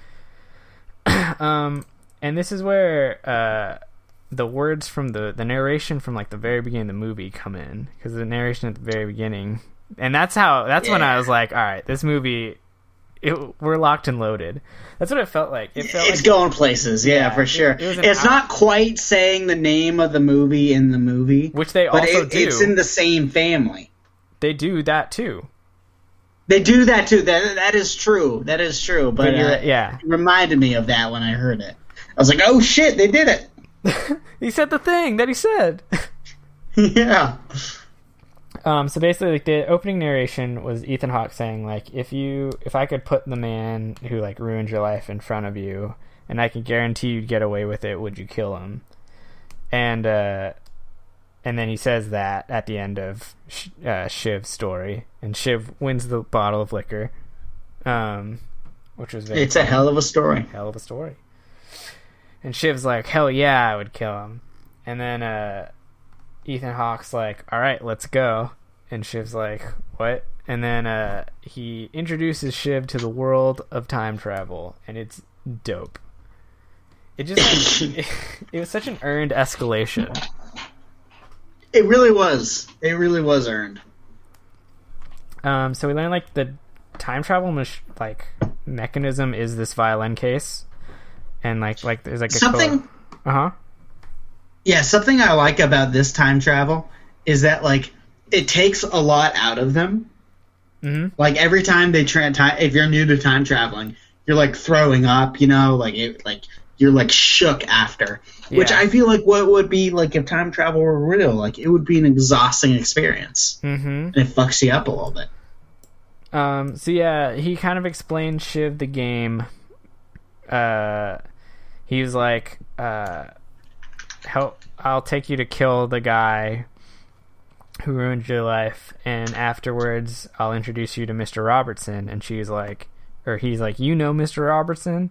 um, and this is where uh, the words from the the narration from like the very beginning of the movie come in, because the narration at the very beginning, and that's how that's yeah. when I was like, all right, this movie. It, we're locked and loaded. That's what it felt like. It felt it's like, going places, yeah, yeah for sure. It, it it's out- not quite saying the name of the movie in the movie, which they but also it, do. It's in the same family. They do that too. They do that too. That that is true. That is true. But, but uh, yeah, it reminded me of that when I heard it. I was like, oh shit, they did it. He said the thing that he said. Yeah. Um, so basically, like the opening narration was Ethan Hawke saying, like, if you, if I could put the man who like ruined your life in front of you, and I can guarantee you'd get away with it, would you kill him? And uh, and then he says that at the end of uh, Shiv's story, and Shiv wins the bottle of liquor, um, which was very it's funny. A hell of a story. Hell of a story. And Shiv's like, hell yeah, I would kill him. And then uh. Ethan Hawke's like, all right, let's go. And Shiv's like, what? And then uh, he introduces Shiv to the world of time travel, and it's dope. It just, like, it, it was such an earned escalation. It really was. It really was earned. Um, so we learned, like, the time travel mach- like mechanism is this violin case, and like, like there's like a something. Co- uh huh. Yeah, something I like about this time travel is that, like, it takes a lot out of them. Mm-hmm. Like, every time they try, time, if you're new to time traveling, you're, like, throwing up, you know? Like, it, like you're, like, shook after. Yeah. Which I feel like what would be, like, if time travel were real, like, it would be an exhausting experience. Mm-hmm. And it fucks you up a little bit. Um, so, yeah, he kind of explained Shiv the game. Uh, he was like, uh... help I'll take you to kill the guy who ruined your life, and afterwards I'll introduce you to Mister Robertson. And she's like, or he's like, you know Mister Robertson?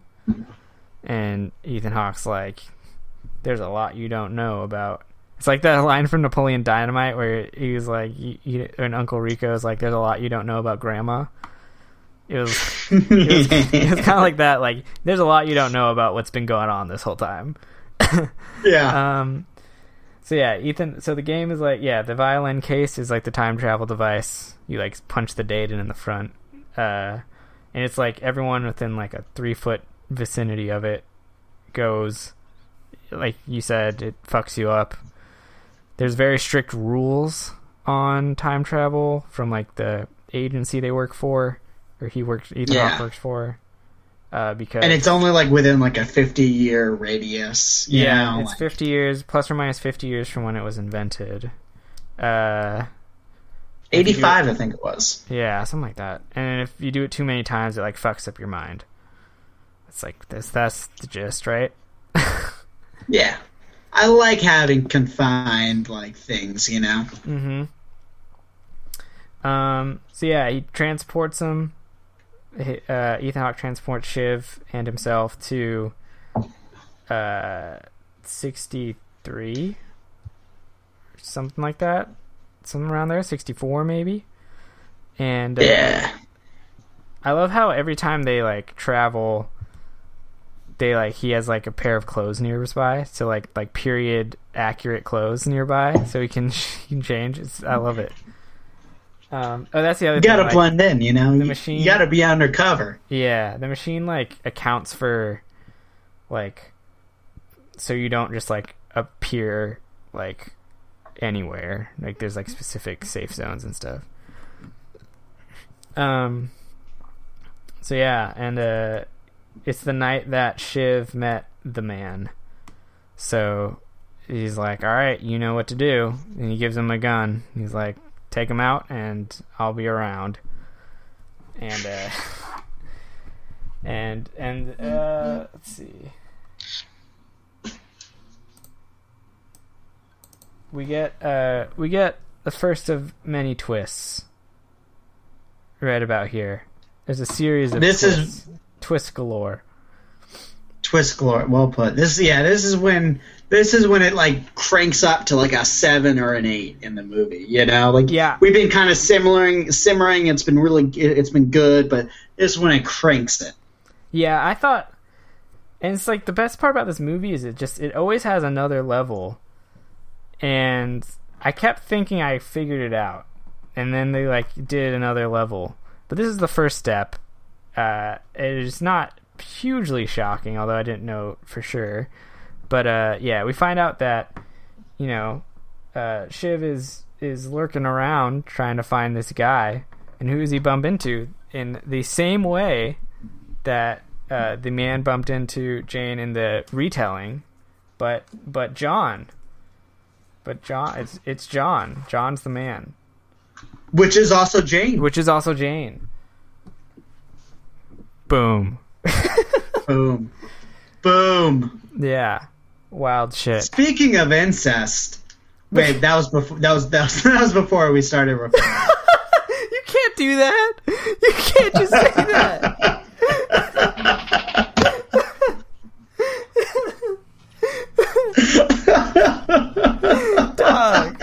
And Ethan Hawke's like, there's a lot you don't know about. It's like that line from Napoleon Dynamite where he was like, you, you, and Uncle Rico's like, there's a lot you don't know about Grandma. It was, it was, it was kind of like that, like, there's a lot you don't know about what's been going on this whole time. Yeah. Um, So yeah, Ethan. So the game is like, yeah, the violin case is like the time travel device. You like punch the date in in the front, uh, and it's like everyone within like a three foot vicinity of it goes. Like you said, it fucks you up. There's very strict rules on time travel from like the agency they work for, or he works. Ethan Yeah. Hawke works for. Uh, because And it's only like within like a fifty year radius. You yeah, know? it's like, fifty years plus or minus fifty years from when it was invented. Uh, eighty-five, I think it was. yeah, something like that. And if you do it too many times, it like fucks up your mind. It's like this. That's the gist, right? Yeah. I like having confined like things, you know. Mm-hmm. Um. So yeah, he transports him. He- Uh, Ethan Hawke transports Shiv and himself to uh sixty-three, something like that, something around there, sixty-four maybe. And uh, Yeah. I love how every time they like travel, they like he has like a pair of clothes nearby, so like like period accurate clothes nearby, so he can he can change. It's, I love it. Um, oh, that's the other You thing. gotta like, blend in, you know. the You- machine- You gotta be undercover. Yeah, the machine like accounts for like so you don't just like appear like anywhere. Like there's like specific safe zones and stuff. Um so yeah, and uh it's the night that Shiv met the man. So he's like, "All right, you know what to do." And he gives him a gun. He's like, "Take him out and I'll be around." And uh and and uh let's see. We get uh we get the first of many twists right about here. There's a series of This is- twists. Twist galore. Twist galore. Well put. This, yeah, this is when this is when it like cranks up to like a seven or an eight in the movie. You know, like Yeah. we've been kind of simmering, simmering. It's been really, it's been good, but this is when it cranks it. Yeah, I thought, and it's like the best part about this movie is it just it always has another level, and I kept thinking I figured it out, and then they like did another level, but this is the first step. Uh, it is not hugely shocking, although I didn't know for sure, but uh, yeah, we find out that you know uh, Shiv is is lurking around trying to find this guy, and who does he bump into in the same way that uh, the man bumped into Jane in the retelling, but but John, but John, it's it's John. John's the man, Which is also Jane. which is also Jane. Boom. Boom. Boom. Yeah, wild shit. Speaking of incest, wait, that was before. That was that was, that was before we started recording. You can't do that. You can't just say that. Dog.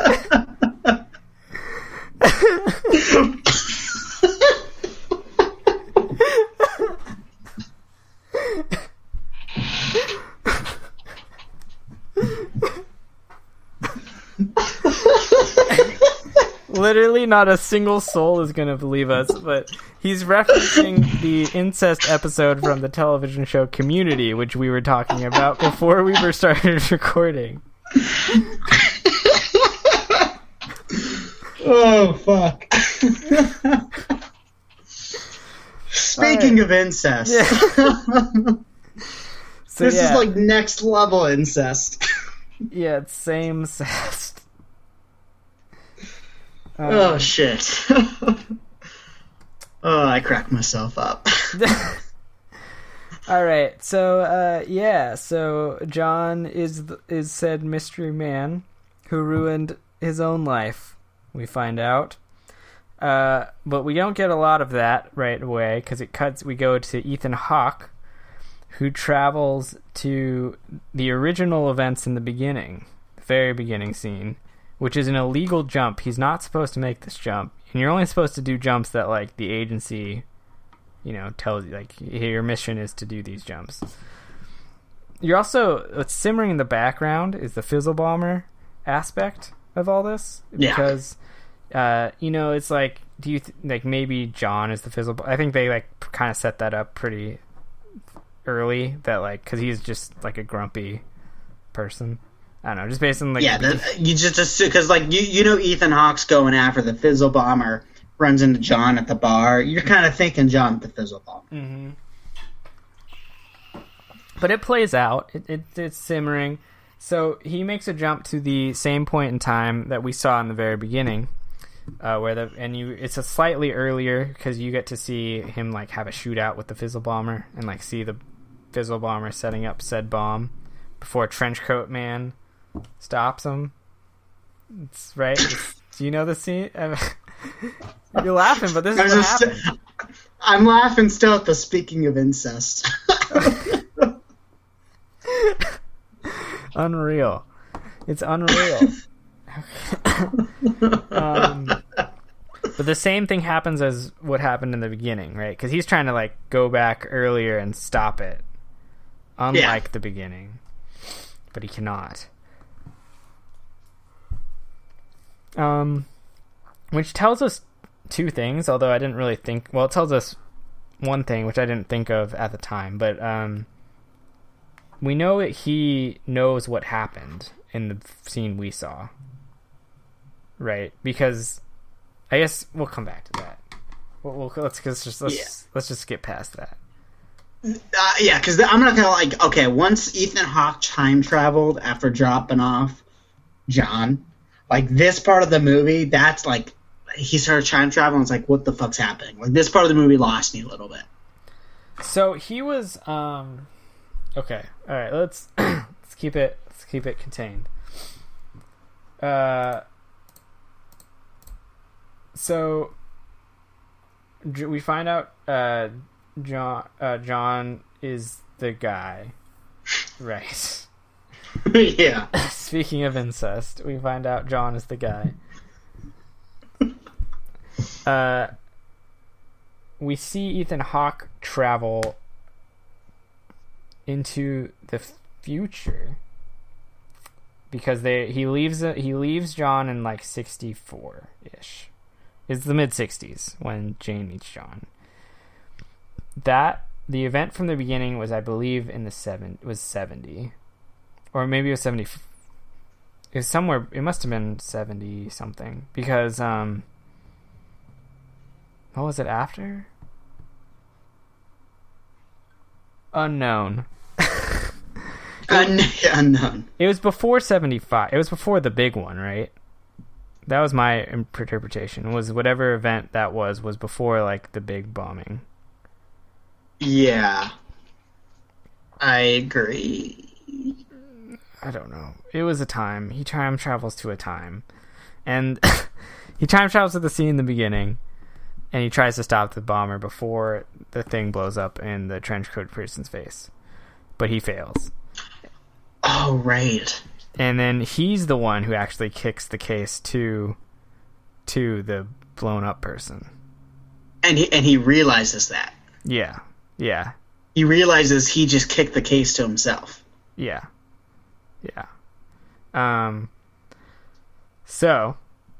Literally not a single soul is going to believe us, but he's referencing the incest episode from the television show Community, which we were talking about before we were started recording. Oh, fuck. Speaking All right. of incest, Yeah. So, this yeah. is like next level incest. Yeah, it's same cest. Um, Oh, shit. Oh, I cracked myself up. All right, so uh, yeah, so John is th- is said mystery man who ruined his own life. We find out, uh, but we don't get a lot of that right away because it cuts. We go to Ethan Hawke, who travels to the original events in the beginning, the very beginning scene, which is an illegal jump. He's not supposed to make this jump, and you're only supposed to do jumps that like the agency, you know, tells you, like, your mission is to do these jumps. You're also, what's simmering in the background is the Fizzle Bomber aspect of all this Yeah. because uh, you know, it's like, do you th- like maybe John is the fizzle? I think they like kind of set that up pretty early that like because he's just like a grumpy person. I don't know, just based on like yeah, the, you just assume because like you you know Ethan Hawke's going after the fizzle bomber, runs into John at the bar. You're kind of thinking John the fizzle bomber. Mm-hmm. But it plays out. It, it it's simmering. So he makes a jump to the same point in time that we saw in the very beginning, uh, where the and you it's a slightly earlier because you get to see him like have a shootout with the fizzle bomber and like see the fizzle bomber setting up said bomb before Trenchcoat Man stops him. It's right. It's, do you know the scene? You're laughing, but this is what happened. St- I'm laughing still at the speaking of incest. Unreal. It's unreal. um, but the same thing happens as what happened in the beginning, right? Because he's trying to like go back earlier and stop it, unlike yeah. the beginning, but he cannot. Um, which tells us two things, although I didn't really think. Well, it tells us one thing, which I didn't think of at the time, but um. we know that he knows what happened in the scene we saw, right? Because I guess we'll come back to that. We'll, we'll let's just let's, yeah. let's just get past that. Uh, yeah, because I'm not gonna like. Okay, once Ethan Hawke time traveled after dropping off John, like this part of the movie, that's like he started time traveling. It's like, what the fuck's happening? Like this part of the movie lost me a little bit. So he was. um Okay, all right. Let's let's keep it let's keep it contained. Uh, so we find out uh, John uh, John is the guy, right? Yeah. Speaking of incest, we find out John is the guy. Uh, we see Ethan Hawke travel into the future because they he leaves he leaves John in like sixty-four ish. It's the mid sixties when Jane meets John. That the event from the beginning was, I believe, in the seven was seventy, or maybe it was seventy. It was somewhere. It must have been seventy something because um. What was it after? Unknown. Un- unknown. It was before seventy-five. It was before the big one, right? That was my interpretation. Was whatever event that was was before like the big bombing. Yeah. I agree. I don't know. It was a time. He time travels to a time. And he time travels to the scene in the beginning. And he tries to stop the bomber before the thing blows up in the trenchcoat person's face. But he fails. Oh, right. And then he's the one who actually kicks the case to to the blown up person. And he and he realizes that. Yeah. Yeah. He realizes he just kicked the case to himself. Yeah. Yeah. Um so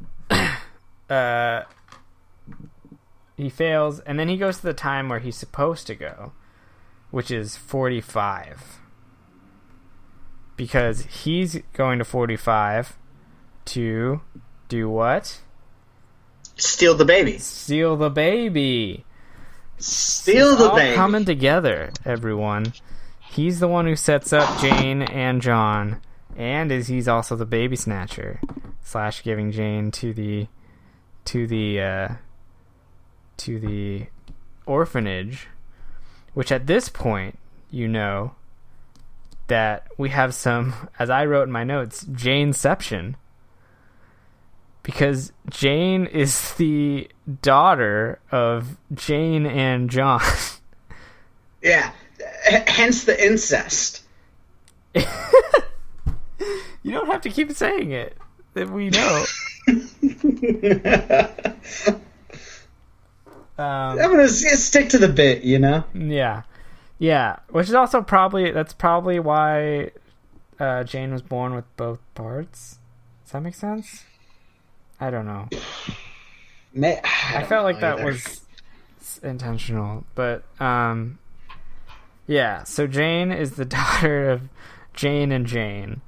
uh he fails, and then he goes to the time where he's supposed to go, which is forty-five. Because he's going to forty-five to do what? Steal the baby. Steal the baby. Steal it's the all baby. Coming together, everyone. He's the one who sets up Jane and John, and is he's also the baby snatcher slash giving Jane to the to the uh, to the orphanage, which at this point you know that we have some, as I wrote in my notes, Janeception. Because Jane is the daughter of Jane and John. Yeah, H- hence the incest. You don't have to keep saying it. That we know. um, I'm gonna s- stick to the bit, you know? Yeah. Yeah, which is also probably, that's probably why uh, Jane was born with both parts. Does that make sense? I don't know. May, I, I felt like that either. was intentional, but um, yeah. So Jane is the daughter of Jane and Jane.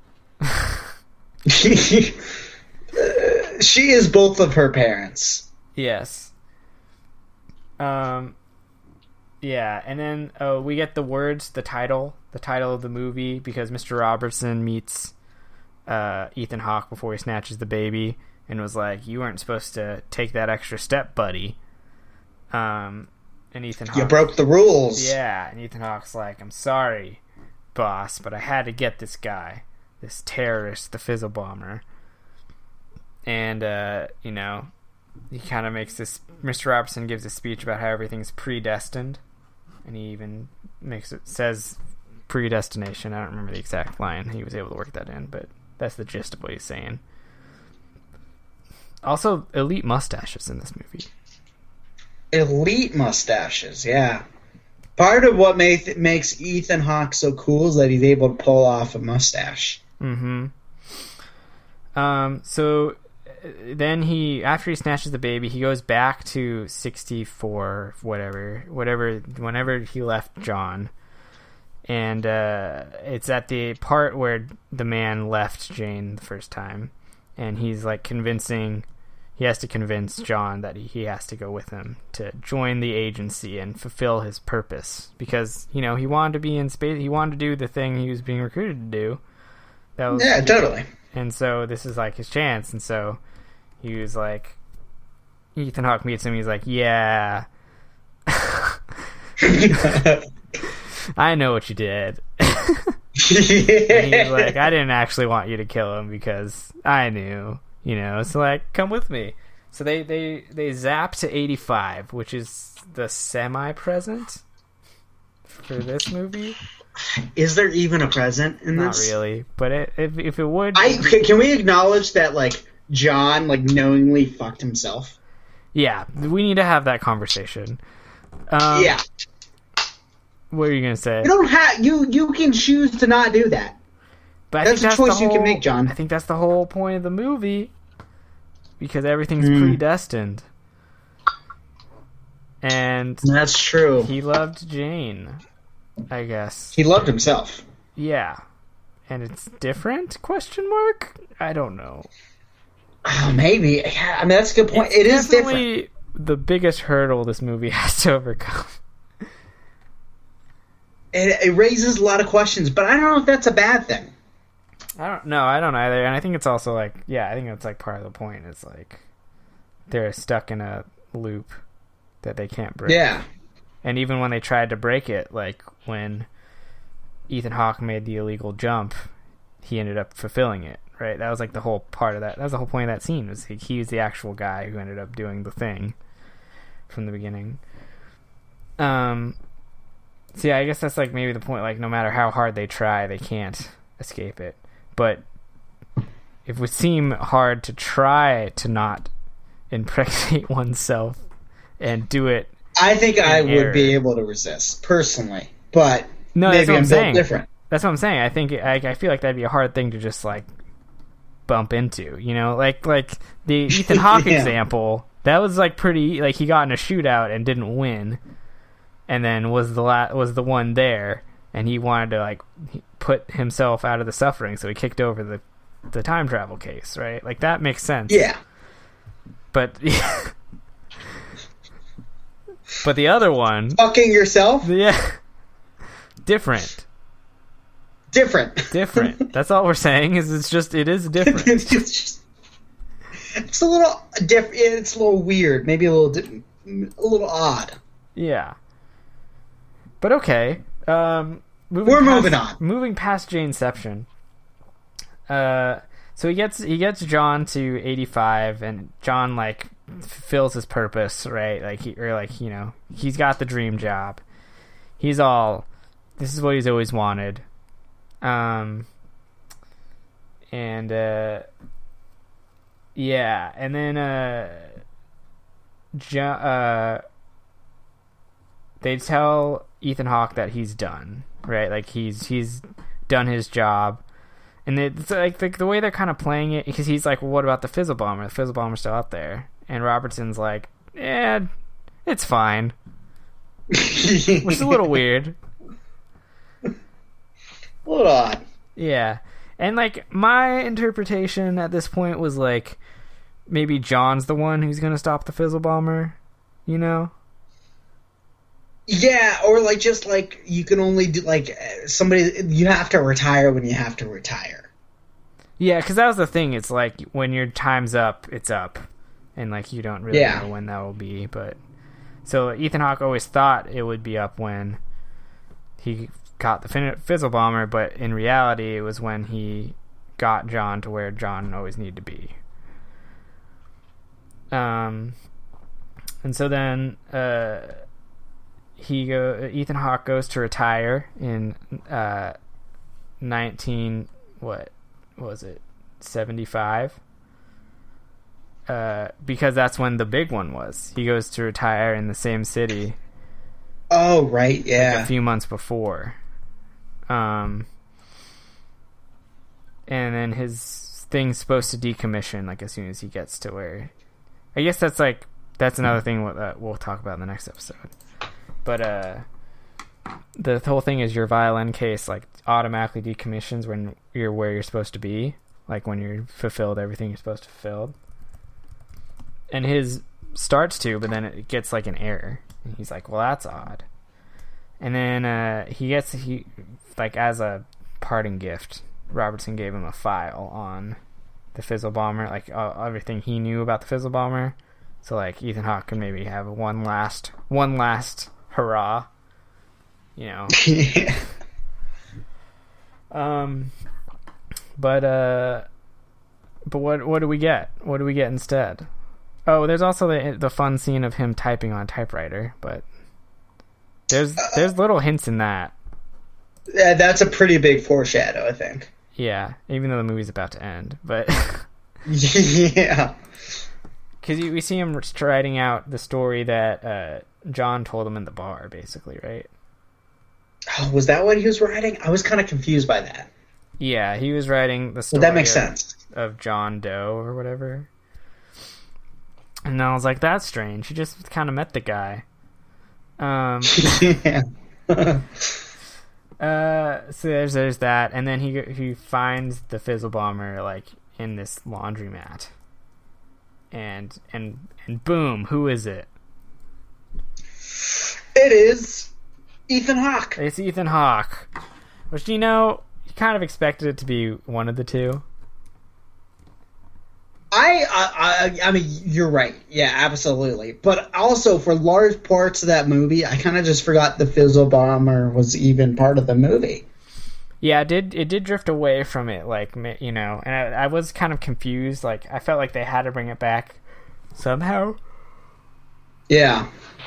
she, uh, she is both of her parents. Yes. Um. Yeah, and then uh, we get the words, the title, the title of the movie, because Mister Robertson meets uh, Ethan Hawke before he snatches the baby, and was like, "You weren't supposed to take that extra step, buddy." Um, and Ethan Hawke, You broke the rules. yeah, and Ethan Hawke's like, "I'm sorry, boss, but I had to get this guy, this terrorist, the Fizzle Bomber." And uh, you know, he kind of makes this. Mister Robertson gives a speech about how everything's predestined, and he even makes it says predestination. I don't remember the exact line. He was able to work that in, but that's the gist of what he's saying. Also, elite mustaches in this movie. Elite mustaches, yeah. Part of what make, makes Ethan Hawke so cool is that he's able to pull off a mustache. Mm-hmm. Um, so then he, after he snatches the baby, he goes back to sixty-four, whatever, whatever, whenever he left John. And uh, it's at the part where the man left Jane the first time. And he's like convincing, he has to convince John that he, he has to go with him to join the agency and fulfill his purpose. Because, you know, he wanted to be in space, he wanted to do the thing he was being recruited to do. That was, Yeah, totally. And so this is like his chance. And so he was like, Ethan Hawke meets him, he's like, yeah. I know what you did. And he's like, I didn't actually want you to kill him because I knew, you know, so like, come with me. So they, they, they zap to eighty-five, which is the semi-present for this movie. Is there even a present in Not this? really, but it, if, if it would... I Can we acknowledge that, like, John, like, knowingly fucked himself? Yeah, we need to have that conversation. Um, yeah. What are you going to say? You don't have... You, you can choose to not do that. But I That's think a choice the you can whole- make, John. I think that's the whole point of the movie. Because everything's Mm. predestined. And That's true. He, he loved Jane, I guess. he loved himself. Yeah. And it's different? Question mark? I don't know. Oh, maybe. Yeah, I mean, that's a good point. It's It is different. definitely the biggest hurdle this movie has to overcome. It, it raises a lot of questions, but I don't know if that's a bad thing. I don't know. I don't either. And I think it's also like, yeah, I think it's like part of the point is like they're stuck in a loop that they can't break. Yeah. And even when they tried to break it, like when Ethan Hawke made the illegal jump, he ended up fulfilling it, right? That was like the whole part of that. That was the whole point of that scene, was he, he was the actual guy who ended up doing the thing from the beginning. Um, so yeah, I guess that's like maybe the point, like no matter how hard they try, they can't escape it. But it would seem hard to try to not impregnate oneself and do it. I think I would error. be able to resist, personally. But No, that's maybe what I'm I'm built saying. different. That's what I'm saying. I think I, I feel like that'd be a hard thing to just like bump into, you know, like like the Ethan Hawke Yeah. example. That was like pretty, like he got in a shootout and didn't win, and then was the la- was the one there, and he wanted to like put himself out of the suffering, so he kicked over the the time travel case, right? Like that makes sense. Yeah. But but the other one, Fucking yourself? yeah, different. Different. Different. That's all we're saying. Is it's just it is different. it's, just, it's a little different. It's a little weird. Maybe a little, di- a little odd. Yeah. But okay. Um, moving We're past, moving on. Moving past Janeception. Uh, so he gets he gets John to eighty-five, and John like fulfills his purpose, right? Like he or like you know he's got the dream job. He's all. This is what he's always wanted. Um. And uh. Yeah, and then uh. Jo- uh. They tell Ethan Hawke that he's done, right? Like he's he's done his job, And it's like the, the way they're kind of playing it, because he's like, well, what about the Fizzle Bomber? The Fizzle Bomber's still out there. And Robertson's like, yeah, it's fine. Which is a little weird. A little odd. Yeah. And, like, my interpretation at this point was, like, maybe John's the one who's going to stop the Fizzle Bomber, you know? Yeah, or, like, just, like, you can only do, like, somebody, you have to retire when you have to retire. Yeah, because that was the thing. It's, like, when your time's up, it's up. And, like, you don't really Yeah. know when that will be, but... So, Ethan Hawke always thought it would be up when he caught the fin- Fizzle Bomber, but in reality, it was when he got John to where John always needed to be. Um, and so then uh, he go. Ethan Hawke goes to retire in uh, nineteen what, what was it seventy five. Uh, because that's when the big one was. He goes to retire in the same city. Oh, right, yeah. Like a few months before. Um, and then his thing's supposed to decommission, like, as soon as he gets to where... I guess that's, like... That's another thing that we'll talk about in the next episode. But, uh... the whole thing is your violin case, like, automatically decommissions when you're where you're supposed to be. Like, when you're fulfilled everything you're supposed to fulfill. And his starts to, but then it gets, like, an error. And he's like, well, that's odd. And then uh, he gets, he like, as a parting gift, Robertson gave him a file on the Fizzle Bomber, like, uh, everything he knew about the Fizzle Bomber. So, like, Ethan Hawke can maybe have one last, one last hurrah, you know. Yeah. um, but, uh, but what, what do we get? What do we get instead? Oh, there's also the the fun scene of him typing on a typewriter, but there's there's little hints in that. Yeah, that's a pretty big foreshadow, I think. Yeah, even though the movie's about to end, but yeah, because we see him writing out the story that uh, John told him in the bar, basically, right? Oh, was that what he was writing? I was kind of confused by that. Yeah, he was writing the story. Well, that makes of, sense. Of John Doe or whatever. And I was like, that's strange. He just kind of met the guy. Um, yeah. uh, so there's there's that, and then he he finds the Fizzle Bomber, like, in this laundromat, and and and boom, who is it? It is Ethan Hawke. It's Ethan Hawke, which, you know, you kind of expected it to be one of the two. I, I, I mean, you're right. Yeah, absolutely. But also, for large parts of that movie, I kind of just forgot the Fizzle Bomber was even part of the movie. Yeah, it did. It did drift away from it, like, you know, and I, I was kind of confused. Like, I felt like they had to bring it back somehow. Yeah.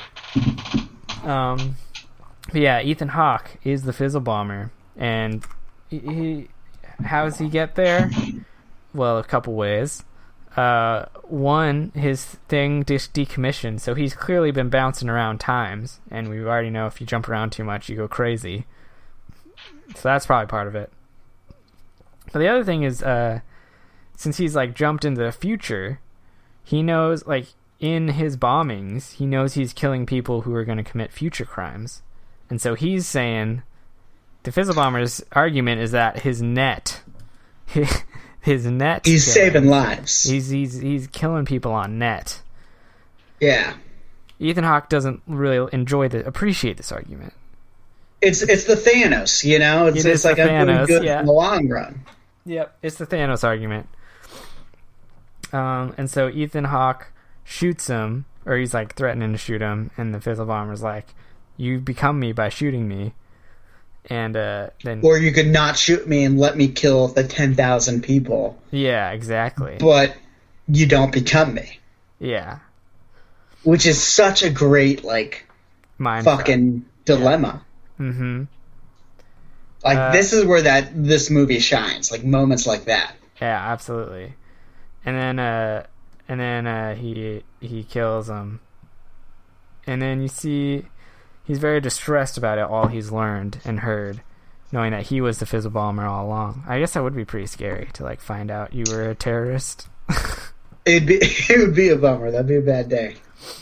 Um. But yeah, Ethan Hawke is the Fizzle Bomber, and he, he how does he get there? Well, a couple ways. Uh, one, his thing just decommissioned, so he's clearly been bouncing around times, and we already know if you jump around too much, you go crazy. So that's probably part of it. But the other thing is, uh, since he's, like, jumped into the future, he knows, like, in his bombings, he knows he's killing people who are going to commit future crimes. And so he's saying, the Fizzle Bomber's argument is that his net... His net. He's killing. saving lives. He's he's he's killing people on net. Yeah. Ethan Hawke doesn't really enjoy the appreciate this argument. It's it's the Thanos, you know. It's It it's is like the I'm doing Thanos, good yeah. in the long run. Yep, it's the Thanos argument. Um, and so Ethan Hawke shoots him, or he's like threatening to shoot him, and the Fizzle Bomber's like, "You become me by shooting me." And uh, then, or you could not shoot me and let me kill the ten thousand people. Yeah, exactly. But you don't become me. Yeah. Which is such a great, like, Mind fucking fuck. dilemma. Yeah. Mm-hmm. Like, uh, this is where that this movie shines. Like, moments like that. Yeah, absolutely. And then, uh, and then uh, he he kills him. And then you see... He's very distressed about it, all he's learned and heard. knowing that he was the Fizzle Bomber all along. I guess that would be pretty scary to like find out you were a terrorist. It'd be it would be a bummer. That'd be a bad day.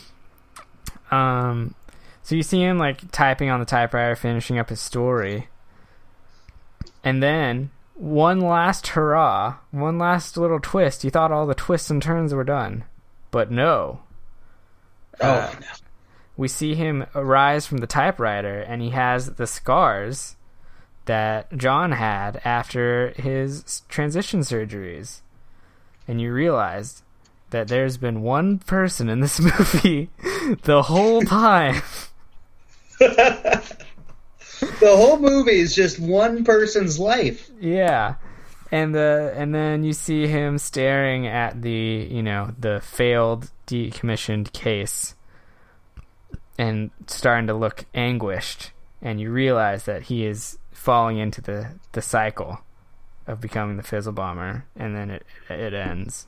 Um, so you see him like typing on the typewriter, finishing up his story, and then one last hurrah, one last little twist. You thought all the twists and turns were done, but no. Oh uh, no. We see him arise from the typewriter, and he has the scars that John had after his transition surgeries. And you realized that there's been one person in this movie the whole time. The whole movie is just one person's life. Yeah. And the and then you see him staring at the, you know, the failed decommissioned case and starting to look anguished, and you realize that he is falling into the, the cycle of becoming the Fizzle Bomber, and then it it ends.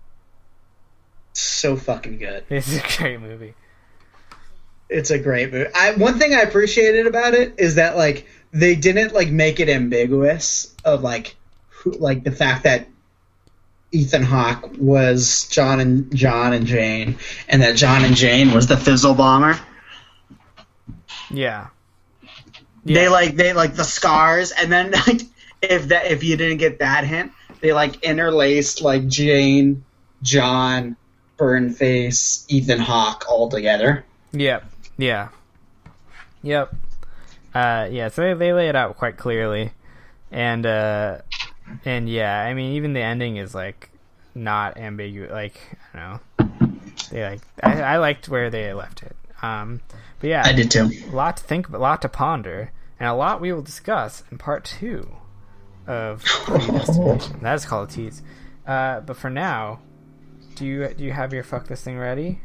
So fucking good. It's a great movie. It's a great movie. I, one thing I appreciated about it is that like they didn't like make it ambiguous of like who, like the fact that Ethan Hawke was John and John and Jane, and that John and Jane was the Fizzle Bomber. Yeah. They Yeah. like they like the scars, and then like if that if you didn't get that hint, they like interlaced like Jane, John, Burnface, Ethan Hawke all together. Yep. Yeah. Yep. Uh, yeah, so they, they lay it out quite clearly. And, uh, and yeah, I mean, even the ending is, like, not ambiguous. Like, I don't know. They, like, I, I liked where they left it. Um, but yeah. I did too. A lot to think about, a lot to ponder, and a lot we will discuss in part two of Predestination. That is called a tease. Uh, but for now, do you do you have your fuck this thing ready?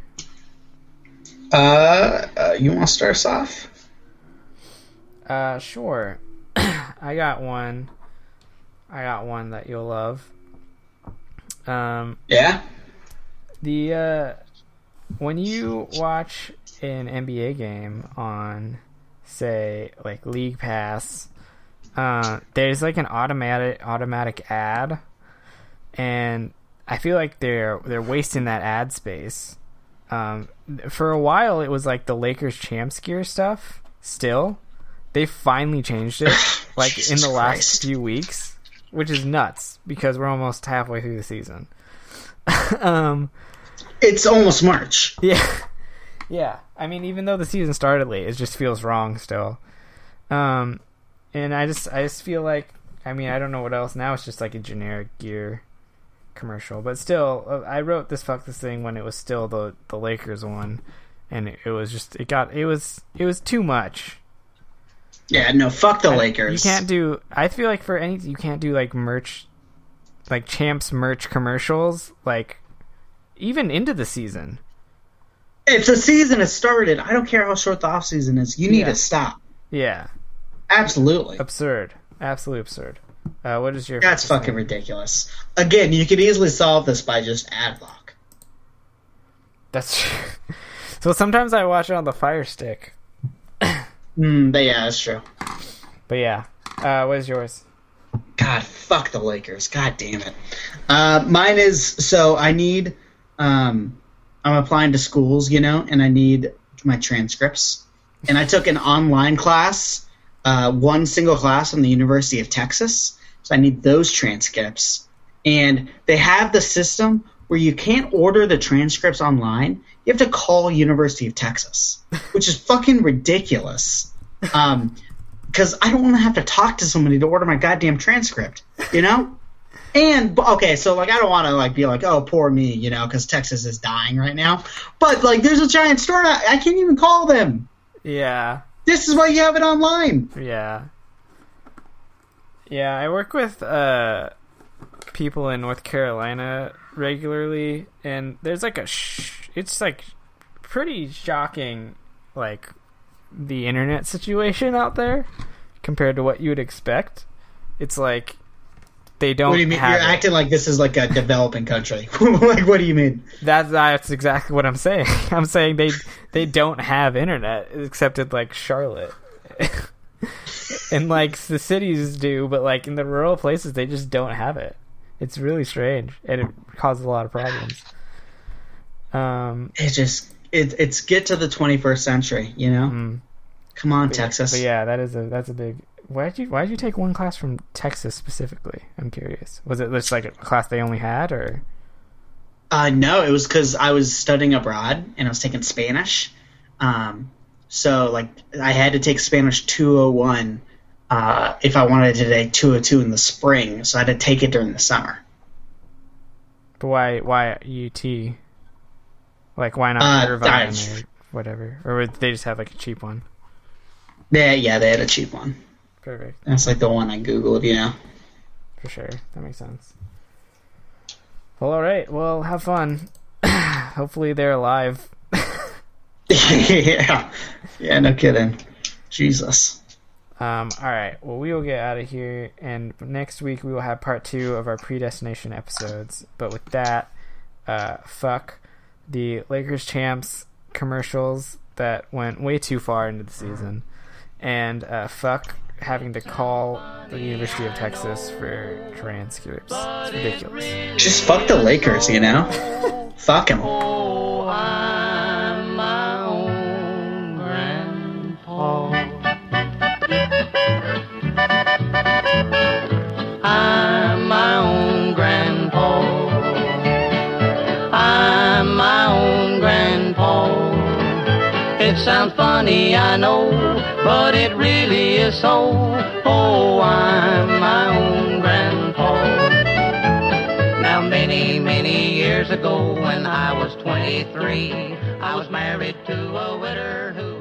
Uh, uh you want to start us off? Uh, sure. I got one. I got one that you'll love. Um, Yeah. the uh, when you watch an N B A game on, say, like League Pass, uh, there's like an automatic automatic ad, and I feel like they're they're wasting that ad space. Um, for a while, it was like the Lakers champs gear stuff. Still, they finally changed it, like in Jesus the last Christ. few weeks, which is nuts because we're almost halfway through the season. um, It's almost March. yeah, yeah. I mean, even though the season started late, it just feels wrong still. Um, and I just, I just feel like, I mean, I don't know what else. Now it's just like a generic gear commercial, but still, uh, I wrote this fuck this thing when it was still the the Lakers one, and it, it was just, it got, it was, it was too much. Yeah, no, fuck the I- Lakers. You can't do. I feel like for any, you can't do like merch, like champs merch commercials, like even into the season. If the season has started, I don't care how short the off season is. You need Yeah. to stop. Yeah, Absolutely. absurd, absolutely absurd. Uh, what is your? That's fucking ridiculous. Again, you could easily solve this by just ad block. That's true. So sometimes I watch it on the Fire Stick. Mm, but yeah, that's true. But yeah, uh, what is yours? God, fuck the Lakers. God damn it. Uh, mine is, so I need, um, I'm applying to schools, you know, and I need my transcripts. And I took an online class, uh, one single class from the University of Texas. So I need those transcripts. And they have the system where you can't order the transcripts online. You have to call University of Texas, which is fucking ridiculous. Um, because I don't want to have to talk to somebody to order my goddamn transcript, you know? And, okay, so, like, I don't want to, like, be like, oh, poor me, you know, because Texas is dying right now. But, like, there's a giant store. I, I can't even call them. Yeah, This is why you have it online. yeah, yeah. I work with uh, people in North Carolina regularly, and there's like a. Sh- it's like pretty shocking, like the internet situation out there compared to what you would expect. It's like they don't What do you mean? have You're it. acting like this is, like, a developing country. Like, what do you mean? That's that's exactly what I'm saying. I'm saying they they don't have internet except in like Charlotte. and like the cities do, but like in the rural places, they just don't have it. It's really strange, and it causes a lot of problems. Um, it just it, it's get to the twenty-first century, you know. Mm. Come on, but, Texas. But yeah, that is a that's a big. Why did you Why did you take one class from Texas specifically? I'm curious. Was it just like a class they only had, or? Uh, no, it was because I was studying abroad and I was taking Spanish. Um, so like I had to take Spanish two oh one uh, if I wanted to take two oh two in the spring. So I had to take it during the summer. But why why U T? Like why not uh, Irvine or whatever? Or would they just have like a cheap one? Yeah, yeah, they had a cheap one. Perfect. That's like the one I googled, you know. For sure, that makes sense. Well, all right. Well, have fun. Hopefully, they're alive. yeah, yeah, no kidding. Jesus. Um. All right. Well, we will get out of here, and next week we will have part two of our predestination episodes. But with that, uh, fuck the Lakers champs commercials that went way too far into the season, and uh, fuck having to call the University of Texas for transcripts. It's ridiculous. Just fuck the Lakers, you know? Fuck them. Oh, I'm my own grandpa. I'm my own grandpa. I'm my own grandpa. It sounds funny, I know, but it really is so. Oh, I'm my own grandpa. Now, many, many years ago, when I was twenty-three, I was married to a widow who